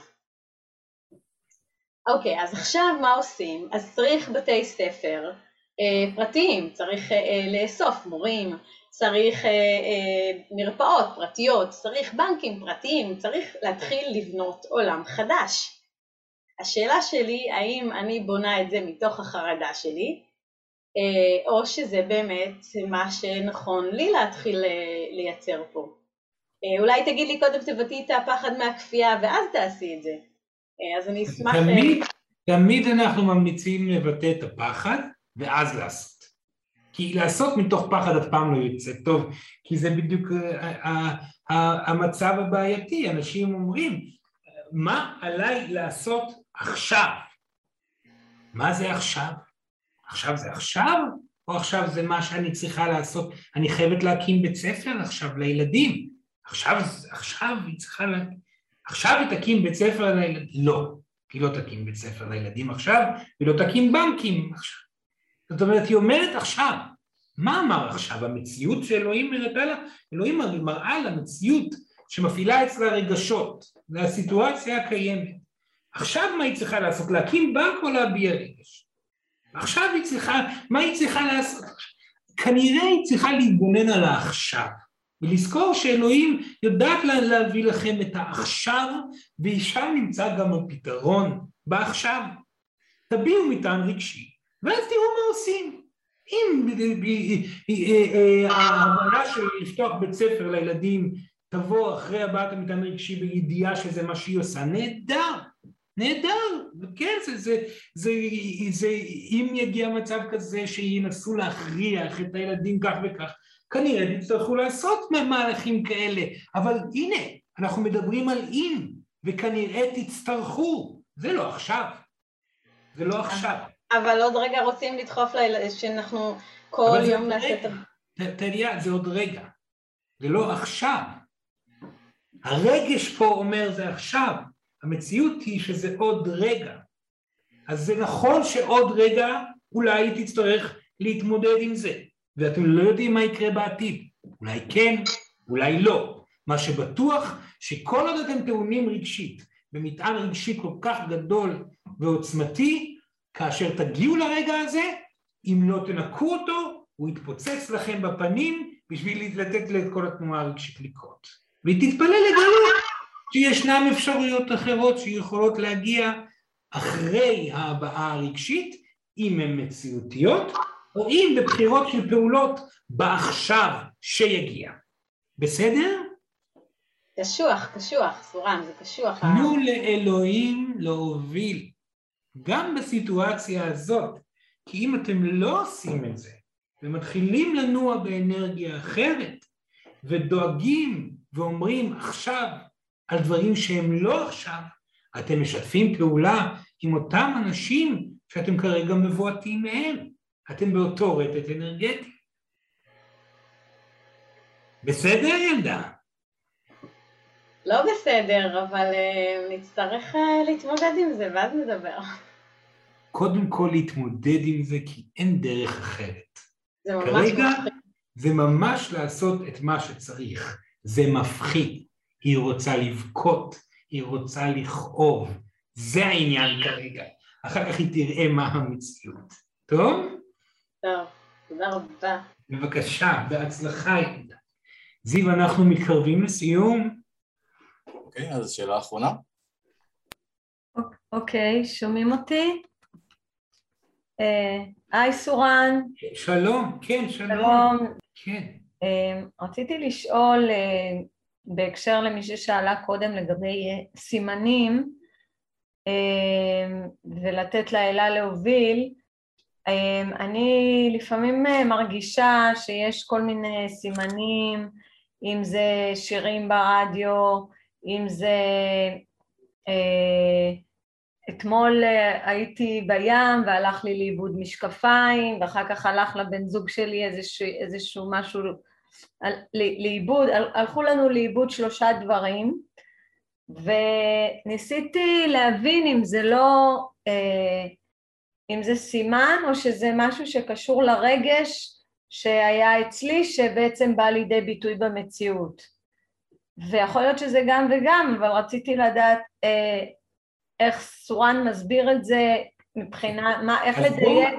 אוקיי, אז עכשיו מה עושים? אז צריך בתי ספר פרטיים, צריך לאסוף מורים, צריך מרפאות פרטיות, צריך בנקים פרטיים, צריך להתחיל לבנות עולם חדש. השאלה שלי, האם אני בונה את זה מתוך החרדה שלי, או שזה באמת מה שנכון לי להתחיל לייצר פה. אולי תגיד לי קודם, תבטאי את הפחד מהכפייה ואז תעשי את זה. אז אני אשמח... תמיד אנחנו ממליצים לבטא את הפחד ואז לעשות. כי לעשות מתוך פחד אף פעם לא יוצא טוב, כי זה בדיוק המצב הבעייתי. אנשים אומרים, מה עליי לעשות עכשיו? מה זה עכשיו? עכשיו זה עכשיו? או עכשיו זה מה שאני צריכה לעשות? אני חייבת להקים בית ספר עכשיו לילדים. עכשיו היא צריכה עכשיו היא תקים בית ספר לילדים. לא, היא לא תקים בית ספר לילדים עכשיו, היא לא תקים בנקים עכשיו. זאת אומרת, היא אומרת עכשיו. מה אמר עכשיו? המציאות שאלוהים מראה לה, אלוהים מראה לה מציאות שמפעילה אצלה רגשות, זה הסיטואציה הקיימת. עכשיו מה היא צריכה לעשות? להקים בנק או להביע רגש? עכשיו היא צריכה, מה היא צריכה לעשות? כנראה היא צריכה להתבונן על העכשיו, ולזכור שאלוהים יודעת להביא לכם את העכשיו, ושם נמצא גם הפתרון בעכשיו. תביאו מטען רגשי, ואז תראו מה עושים. אם ההבנה של לפתוח בית ספר לילדים תבוא אחרי הבעת המטען רגשי בידיעה שזה מה שהיא עושה, נהדר, וכן, זה, אם יגיע מצב כזה שינסו להכריח את הילדים כך וכך, כנראה תצטרכו לעשות מהלכים כאלה, אבל הנה, אנחנו מדברים על אם, וכנראה תצטרכו, זה לא עכשיו, אבל עוד רגע רוצים לדחוף שאנחנו כל יום נעשה את זה. תדע, זה עוד רגע, זה לא עכשיו. הרגש פה אומר זה עכשיו, המציאות היא שזה עוד רגע. אז זה נכון שעוד רגע אולי תצטרך להתמודד עם זה, ואתם לא יודעים מה יקרה בעתיד. אולי כן, אולי לא. מה שבטוח שכל עוד אתם טעונים רגשית, במטען רגשי כל כך גדול ועוצמתי, כאשר תגיעו לרגע הזה, אם לא תנקו אותו, הוא יתפוצץ לכם בפנים בשביל לתת את כל התנועה הרגשית לקרות. ותתפלא לגלות שישנם אפשרויות אחרות שיכולות להגיע אחרי ההבעה הרגשית, אם הן מציאותיות, או אם בבחירות של פעולות בעכשיו שיגיע. בסדר? קשוח, סורן, זה קשוח. תנו לאלוהים להוביל, גם בסיטואציה הזאת, כי אם אתם לא עושים את זה, ומתחילים לנוע באנרגיה אחרת, ודואגים ואומרים עכשיו על דברים שהם לא עכשיו, אתם משתפים פעולה עם אותם אנשים שאתם כרגע מבועטים מהם. אתם באותו רטט אנרגטי. בסדר, ילדה? לא בסדר, אבל נצטרך להתמודד עם זה, ואז נדבר. קודם כל להתמודד עם זה, כי אין דרך אחרת. זה ממש כרגע מפחיד. זה ממש לעשות את מה שצריך. זה מפחיד. היא רוצה לבכות, היא רוצה לכאוב. זה העניין כרגע. אחר כך היא תראה מה המציאות. טוב? טוב, תודה רבה. בבקשה, בהצלחה ילדה. זיו, אנחנו מתקרבים לסיום. אוקיי, אז שאלה אחרונה. אוקיי, שומעים אותי? היי סורן. שלום, כן, שלום. כן. רציתי לשאול בהקשר למי ששאלה קודם לגבי סימנים, ולתת לאלה להוביל. אני לפעמים מרגישה שיש כל מיני סימנים, אם זה שירים ברדיו, אם זה אתמול הייתי בים והלך לי לאיבוד משקפיים, ואחר כך הלך לבן זוג שלי איזשהו משהו לאיבוד, הלכו לנו לאיבוד 3 דברים, וניסיתי להבין אם זה לא, אם זה סימן או שזה משהו שקשור לרגש שהיה אצלי שבעצם בא לידי ביטוי במציאות. ויכול להיות שזה גם וגם, אבל רציתי לדעת איך סורן מסביר את זה מבחינה, איך לדייק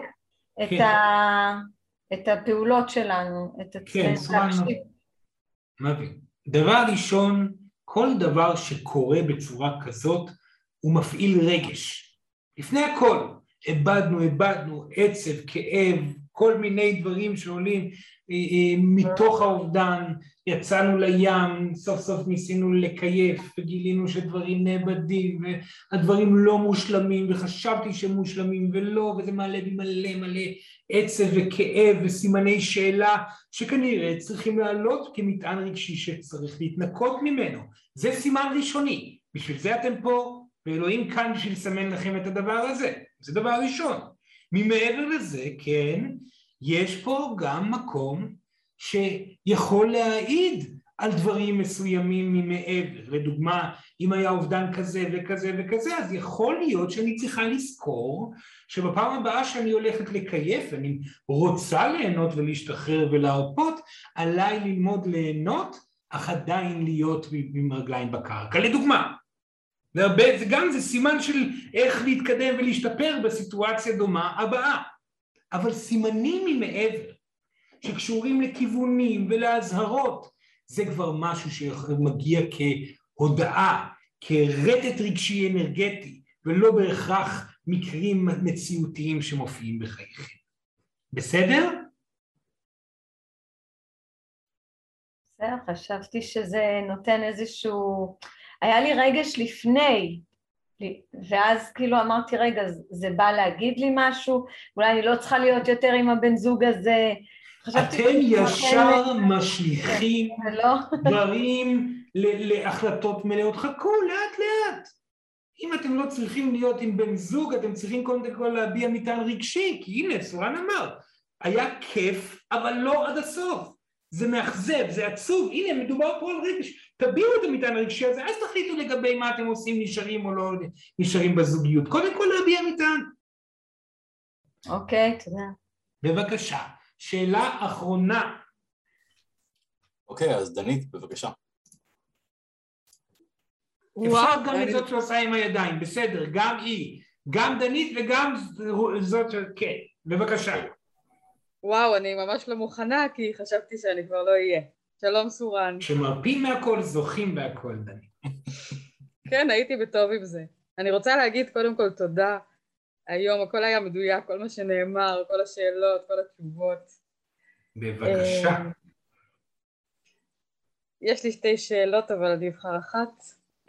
את הפעולות שלנו, את כן, סורן, מבין. דבר ראשון, כל דבר שקורה בצורה כזאת, הוא מפעיל רגש. לפני הכל, איבדנו עצב, כאב, כל מיני דברים שעולים מתוך האובדן, יצאנו לים, סוף סוף ניסינו לקייף, וגילינו שדברים נאבדים, והדברים לא מושלמים, וחשבתי שהם מושלמים, ולא, וזה מעלה בי מלא עצב וכאב וסימני שאלה, שכנראה צריכים לעלות כמטען רגשי שצריך להתנקות ממנו. זה סימן ראשוני, בשביל זה אתם פה, ואלוהים כאן בשביל לסמן לכם את הדבר הזה, זה דבר ראשון. ממעבר לזה, כן, יש פה גם מקום שיכול להעיד על דברים מסוימים ממעבר. לדוגמה, אם היה אובדן כזה וכזה וכזה, אז יכול להיות שאני צריכה לזכור שבפעם הבאה שאני הולכת לקייף, אני רוצה ליהנות ולהשתחרר ולהרפות, עליי ללמוד ליהנות, אך עדיין להיות עם רגליים בקרקע. לדוגמה, זה סימן של איך להתקדם ולהשתפר בסיטואציה דומה הבאה. אבל סימנים ממעבר, שקשורים לכיוונים ולהזהרות, זה כבר משהו שמגיע כהודעה, כרטט רגשי אנרגטי, ולא בהכרח מקרים מציאותיים שמופיעים בחייכם. בסדר? זהו, חשבתי שזה נותן איזשהו... היה לי רגש לפני, ואז כאילו אמרתי, רגע, זה בא להגיד לי משהו? אולי אני לא צריכה להיות יותר עם הבן זוג הזה? אתם ישר משליכים דברים להחלטות מלאות. חכו, לאט לאט. אם אתם לא צריכים להיות עם בן זוג, אתם צריכים קודם כל להביע מטען רגשי, כי הנה, סורן אמר, היה כיף, אבל לא עד הסוף. זה מאכזב, זה עצוב, הנה, מדובר פה על רגש. תביאו את המטען הרגשי הזה, אז תחליטו לגבי מה אתם עושים, נשארים או לא נשארים בזוגיות. קודם כל להביע מטען. אוקיי, תודה. בבקשה. שאלה אחרונה. אוקיי, אז דנית, בבקשה. אפשר גם את זאת שעושה עם הידיים, בסדר, גם היא, גם דנית וגם זאת, כן, בבקשה. וואו, אני ממש לא מוכנה, כי חשבתי שאני כבר לא אהיה. שלום סורן. שמרפים מהכל, זוכים בהכל, דנית. כן, הייתי בטוב עם זה. אני רוצה להגיד קודם כל תודה. היום הכל היה מדויק, כל מה שנאמר, כל השאלות, כל התשובות. בבקשה. יש לי 2 שאלות, אבל אני אבחר אחת.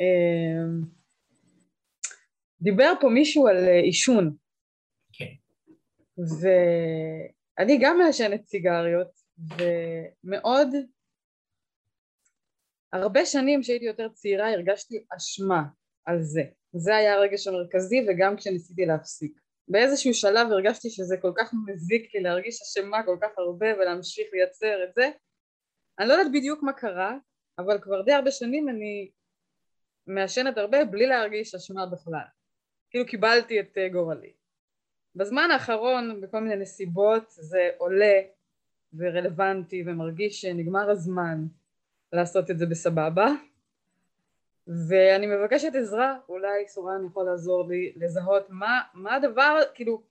דיבר פה מישהו על עישון. כן. ואני גם מעשנת סיגריות, ומאוד, הרבה שנים שהייתי יותר צעירה הרגשתי אשמה על זה. זה היה הרגש המרכזי, וגם כשניסיתי להפסיק. באיזשהו שלב הרגשתי שזה כל כך מזיק לי להרגיש אשמה כל כך הרבה ולהמשיך לייצר את זה. אני לא יודעת בדיוק מה קרה, אבל כבר די הרבה שנים אני מעשנת הרבה בלי להרגיש אשמה בכלל. כאילו קיבלתי את גורלי. בזמן האחרון, בכל מיני נסיבות, זה עולה ורלוונטי ומרגיש שנגמר הזמן לעשות את זה בסבבה. ואני מבקשת עזרה, אולי סורן יכול לעזור לי לזהות מה הדבר, כאילו,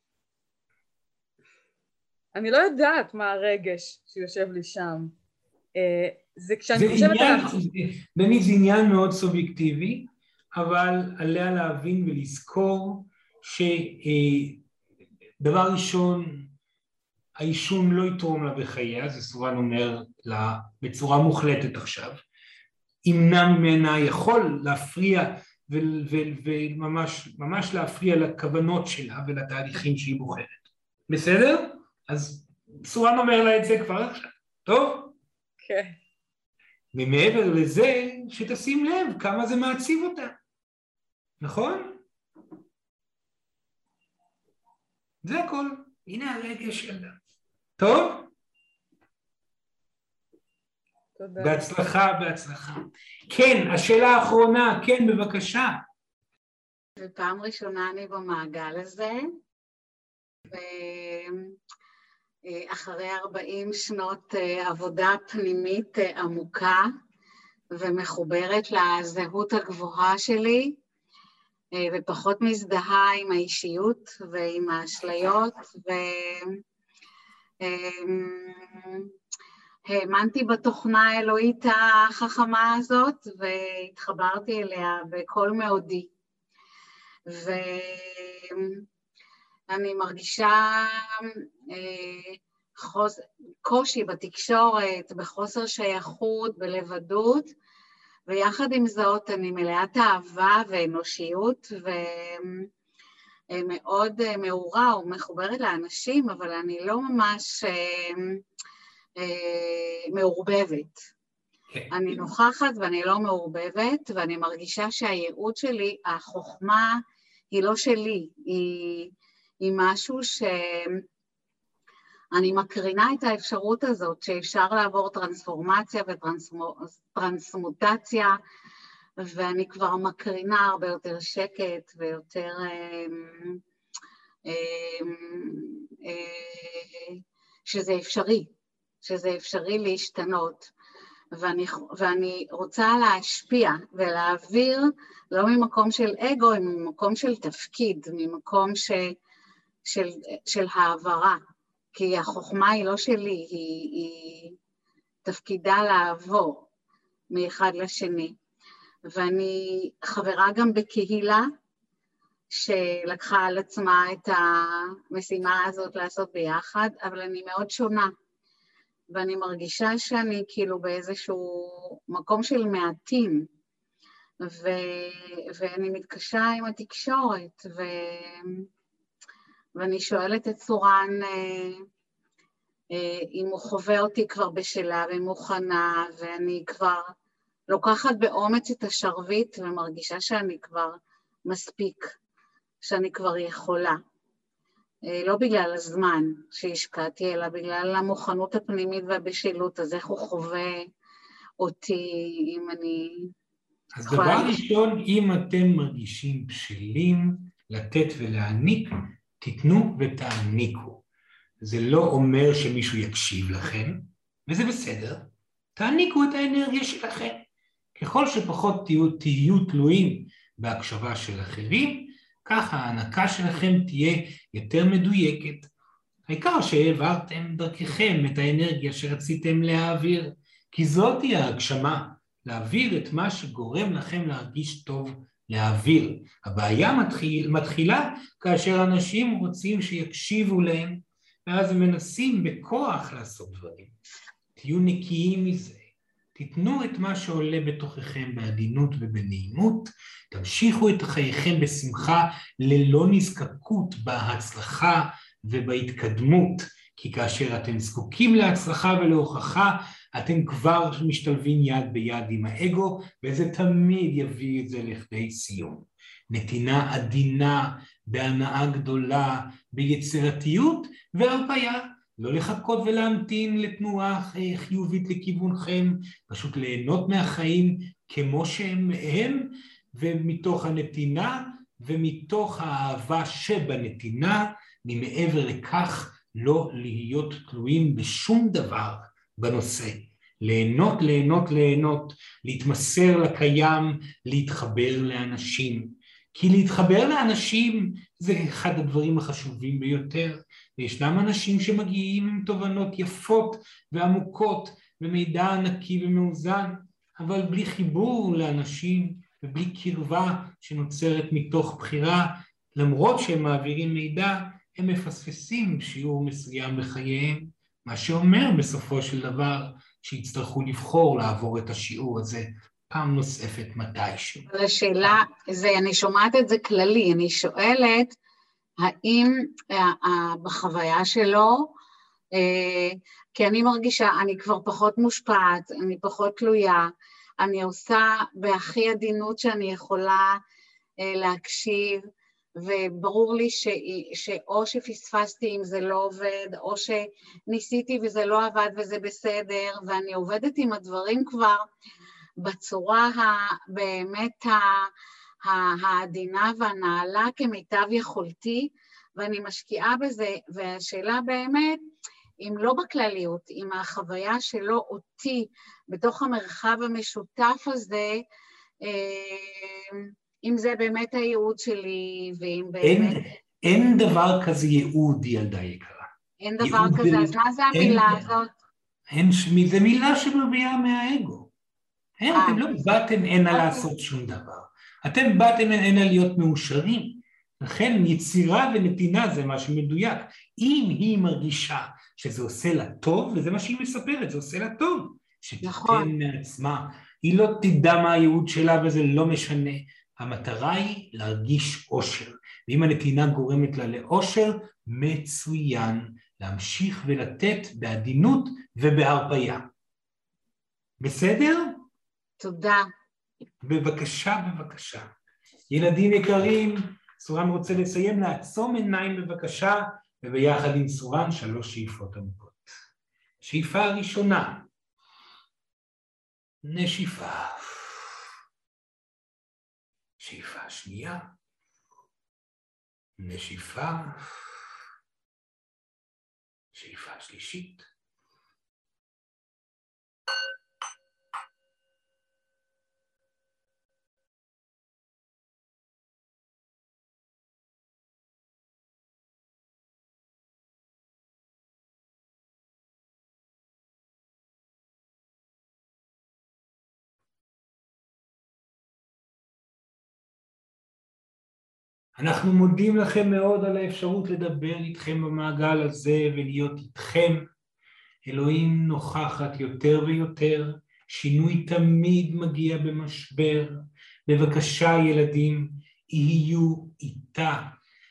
אני לא יודעת מה הרגש שיושב לי שם. זה כשאני חושבת על... דנית, זה עניין מאוד סובייקטיבי, אבל עליה להבין ולזכור שדבר ראשון, העישון לא יתרום לה בחייה, זה סורן אומר לה בצורה מוחלטת עכשיו, ימנע ממנה, יכול להפריע וממש להפריע לכוונות שלה ולתהליכים שהיא בוחרת. בסדר? אז סורן אומר לה את זה כבר עכשיו. טוב? כן. ומעבר לזה, שתשים לב כמה זה מעציב אותה. נכון? זה הכל. הנה הרגש שלה. טוב? תודה. בהצלחה, בהצלחה. כן, השאלה האחרונה, כן, בבקשה. ופעם ראשונה אני במעגל הזה, ואחרי 40 שנות עבודה פנימית עמוקה ומחוברת לזהות הגבוהה שלי, ופחות מזדהה עם האישיות ועם האשליות, האמנתי בתוכנה האלוהית החכמה הזאת והתחברתי אליה בכל מאודי. ואני מרגישה קושי בתקשורת, בחוסר שייכות, בלבדות, ויחד עם זאת אני מלאת אהבה ואנושיות ומאוד מעורה ומחוברת לאנשים, אבל אני לא ממש מעורבבת. אני נוכחת ואני לא מעורבבת, ואני מרגישה שהייעוד שלי, החוכמה היא לא שלי, היא משהו שאני מקרינה את האפשרות הזאת, שאפשר לעבור טרנספורמציה וטרנסמוטציה, ואני כבר מקרינה הרבה יותר שקט ויותר שזה אפשרי. שזה אפשרי להשתנות, ואני רוצה להשפיע ולהעביר לא ממקום של אגו, אלא ממקום של תפקיד, ממקום של העברה, כי החוכמה היא לא שלי, היא תפקידה לעבור מאחד לשני, ואני חברה גם בקהילה שלקחה על עצמה את המשימה הזאת לעשות ביחד, אבל אני מאוד שונה, ואני מרגישה שאני כאילו באיזשהו מקום של מעטים, ואני מתקשה עם התקשורת, ואני שואלת את סורן אם הוא חווה אותי כבר בשלה ומוכנה, ואני כבר לוקחת באומץ את השרביט ומרגישה שאני כבר מספיק, שאני כבר יכולה. לא בגלל הזמן שהשקעתי, אלא בגלל המוכנות הפנימית והבשלות, אז איך הוא חווה אותי אם אני... אז דבר ראשון, אם אתם מרגישים בשלים לתת ולהעניק, תיתנו ותעניקו. זה לא אומר שמישהו יקשיב לכם, וזה בסדר. תעניקו את האנרגיה שלכם. ככל שפחות תהיו תלויים בהקשבה של אחרים, ככה ההענקה שלכם תהיה יותר מדויקת. העיקר שהעברתם דרככם את האנרגיה שרציתם להעביר, כי זאת היא ההגשמה, להעביר את מה שגורם לכם להרגיש טוב להעביר. הבעיה מתחילה כאשר אנשים רוצים שיקשיבו להם, ואז הם מנסים בכוח לעשות דברים. תהיו נקיים מזה. תיתנו את מה שעולה בתוככם בעדינות ובנעימות, תמשיכו את חייכם בשמחה ללא נזקקות בהצלחה ובהתקדמות, כי כאשר אתם זקוקים להצלחה ולהוכחה, אתם כבר משתלבים יד ביד עם האגו, וזה תמיד יביא את זה לכדי סיום. נתינה עדינה, בהנאה גדולה, ביצירתיות והרפיה. לא לחכות ולהמתין לתנועה חיובית לכיוונכם, פשוט ליהנות מהחיים כמו שהם הם, ומתוך הנתינה ומתוך האהבה שבנתינה, ממעבר לכך לא להיות תלויים בשום דבר בנושא. ליהנות, ליהנות, ליהנות, להתמסר לקיים, להתחבר לאנשים. כי להתחבר לאנשים זה אחד הדברים החשובים ביותר. וישנם אנשים שמגיעים עם תובנות יפות ועמוקות ומידע ענקי ומאוזן, אבל בלי חיבור לאנשים ובלי קרבה שנוצרת מתוך בחירה, למרות שהם מעבירים מידע, הם מפספסים שיעור מסוים בחייהם, מה שאומר בסופו של דבר שיצטרכו לבחור לעבור את השיעור הזה פעם נוספת מתישהו. השאלה, אני שומעת את זה כללי, אני שואלת, האם בחוויה שלו, כי אני מרגישה, אני כבר פחות מושפעת, אני פחות תלויה, אני עושה בהכי עדינות שאני יכולה להקשיב, וברור לי שאו שפספסתי אם זה לא עובד, או שניסיתי וזה לא עבד וזה בסדר, ואני עובדת עם הדברים כבר בצורה באמת העדינה והנעלה כמיטב יכולתי, ואני משקיעה בזה, והשאלה באמת, אם לא בכלליות, אם החוויה שלו אותי בתוך המרחב המשותף הזה, אם זה באמת הייעוד שלי, ואם באמת... אין דבר כזה ייעוד, ילדה יקרה. אין דבר כזה, אז מה זה המילה הזאת? זה מילה שמביאה מהאגו. אתם לא באתם הנה לעשות שום דבר. אתם באתם הנה להיות מאושרים. לכן יצירה ונתינה זה מה שמדויק. אם היא מרגישה שזה עושה לה טוב, וזה מה שהיא מספרת, זה עושה לה טוב. שתיתן מעצמה. היא לא תדע מה הייעוד שלה וזה לא משנה. המטרה היא להרגיש אושר. ואם הנתינה גורמת לה לאושר, מצוין. להמשיך ולתת בעדינות ובהרפיה. בסדר? תודה. בבקשה, בבקשה. ילדים יקרים, סורן רוצה לסיים, לעצום עיניים בבקשה, וביחד עם סורן 3 שאיפות עמוקות. שאיפה הראשונה, נשיפה. שאיפה שנייה, נשיפה. שאיפה שלישית. אנחנו מודים לכם מאוד על האפשרות לדבר איתכם במעגל הזה ולהיות איתכם. אלוהים נוכחת יותר ויותר, שינוי תמיד מגיע במשבר. בבקשה ילדים, יהיו איתה.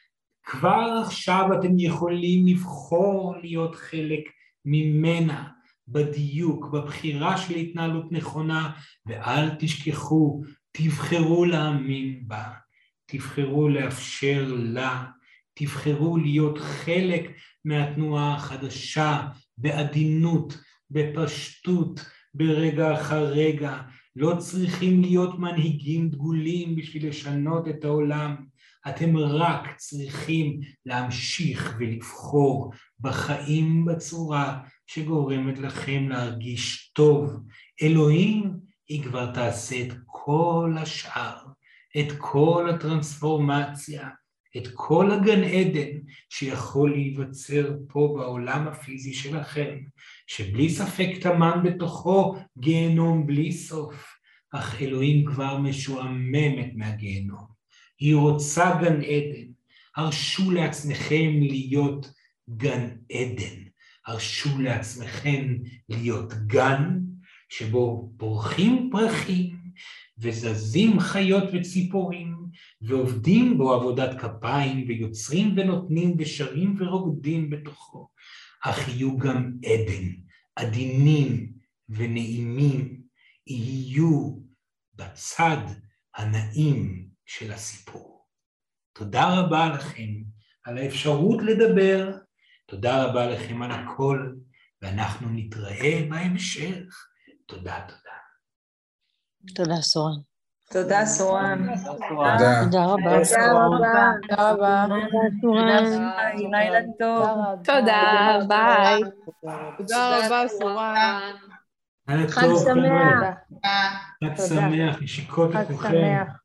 כבר עכשיו אתם יכולים לבחור להיות חלק ממנה, בדיוק, בבחירה של התנהלות נכונה, ואל תשכחו, תבחרו להאמין בה, תבחרו לאפשר לה, תבחרו להיות חלק מהתנועה החדשה, בעדינות, בפשטות, ברגע אחר רגע. לא צריכים להיות מנהיגים דגולים בשביל לשנות את העולם, אתם רק צריכים להמשיך ולבחור בחיים בצורה שגורמת לכם להרגיש טוב. אלוהים היא כבר תעשה את כל השאר, את כל הטרנספורמציה, את כל הגן עדן שיכול להיווצר פה בעולם הפיזי שלכם, שבלי ספק טמן בתוכו גיהנום בלי סוף, אך אלוהים כבר משועממת מהגיהנום. היא רוצה גן עדן. הרשו לעצמכם להיות גן עדן. הרשו לעצמכם להיות גן שבו פורחים פרחים וזזים חיות וציפורים ועובדים בו עבודת כפיים ויוצרים ונותנים ושרים ורוקדים בתוכו. אך יהיו גם עדן, עדינים ונעימים, יהיו בצד הנעים של הסיפור. תודה רבה לכם על האפשרות לדבר, תודה רבה לכם על הכל, ואנחנו נתראה בהמשך. תודה, תודה. תודה, סורן. תודה, סורן. תודה רבה. תודה רבה. תודה רבה. תודה, לילה טוב. תודה, ביי. תודה רבה, סורן. חג שמח. חג שמח, נשיקות לכולכם. חג שמח.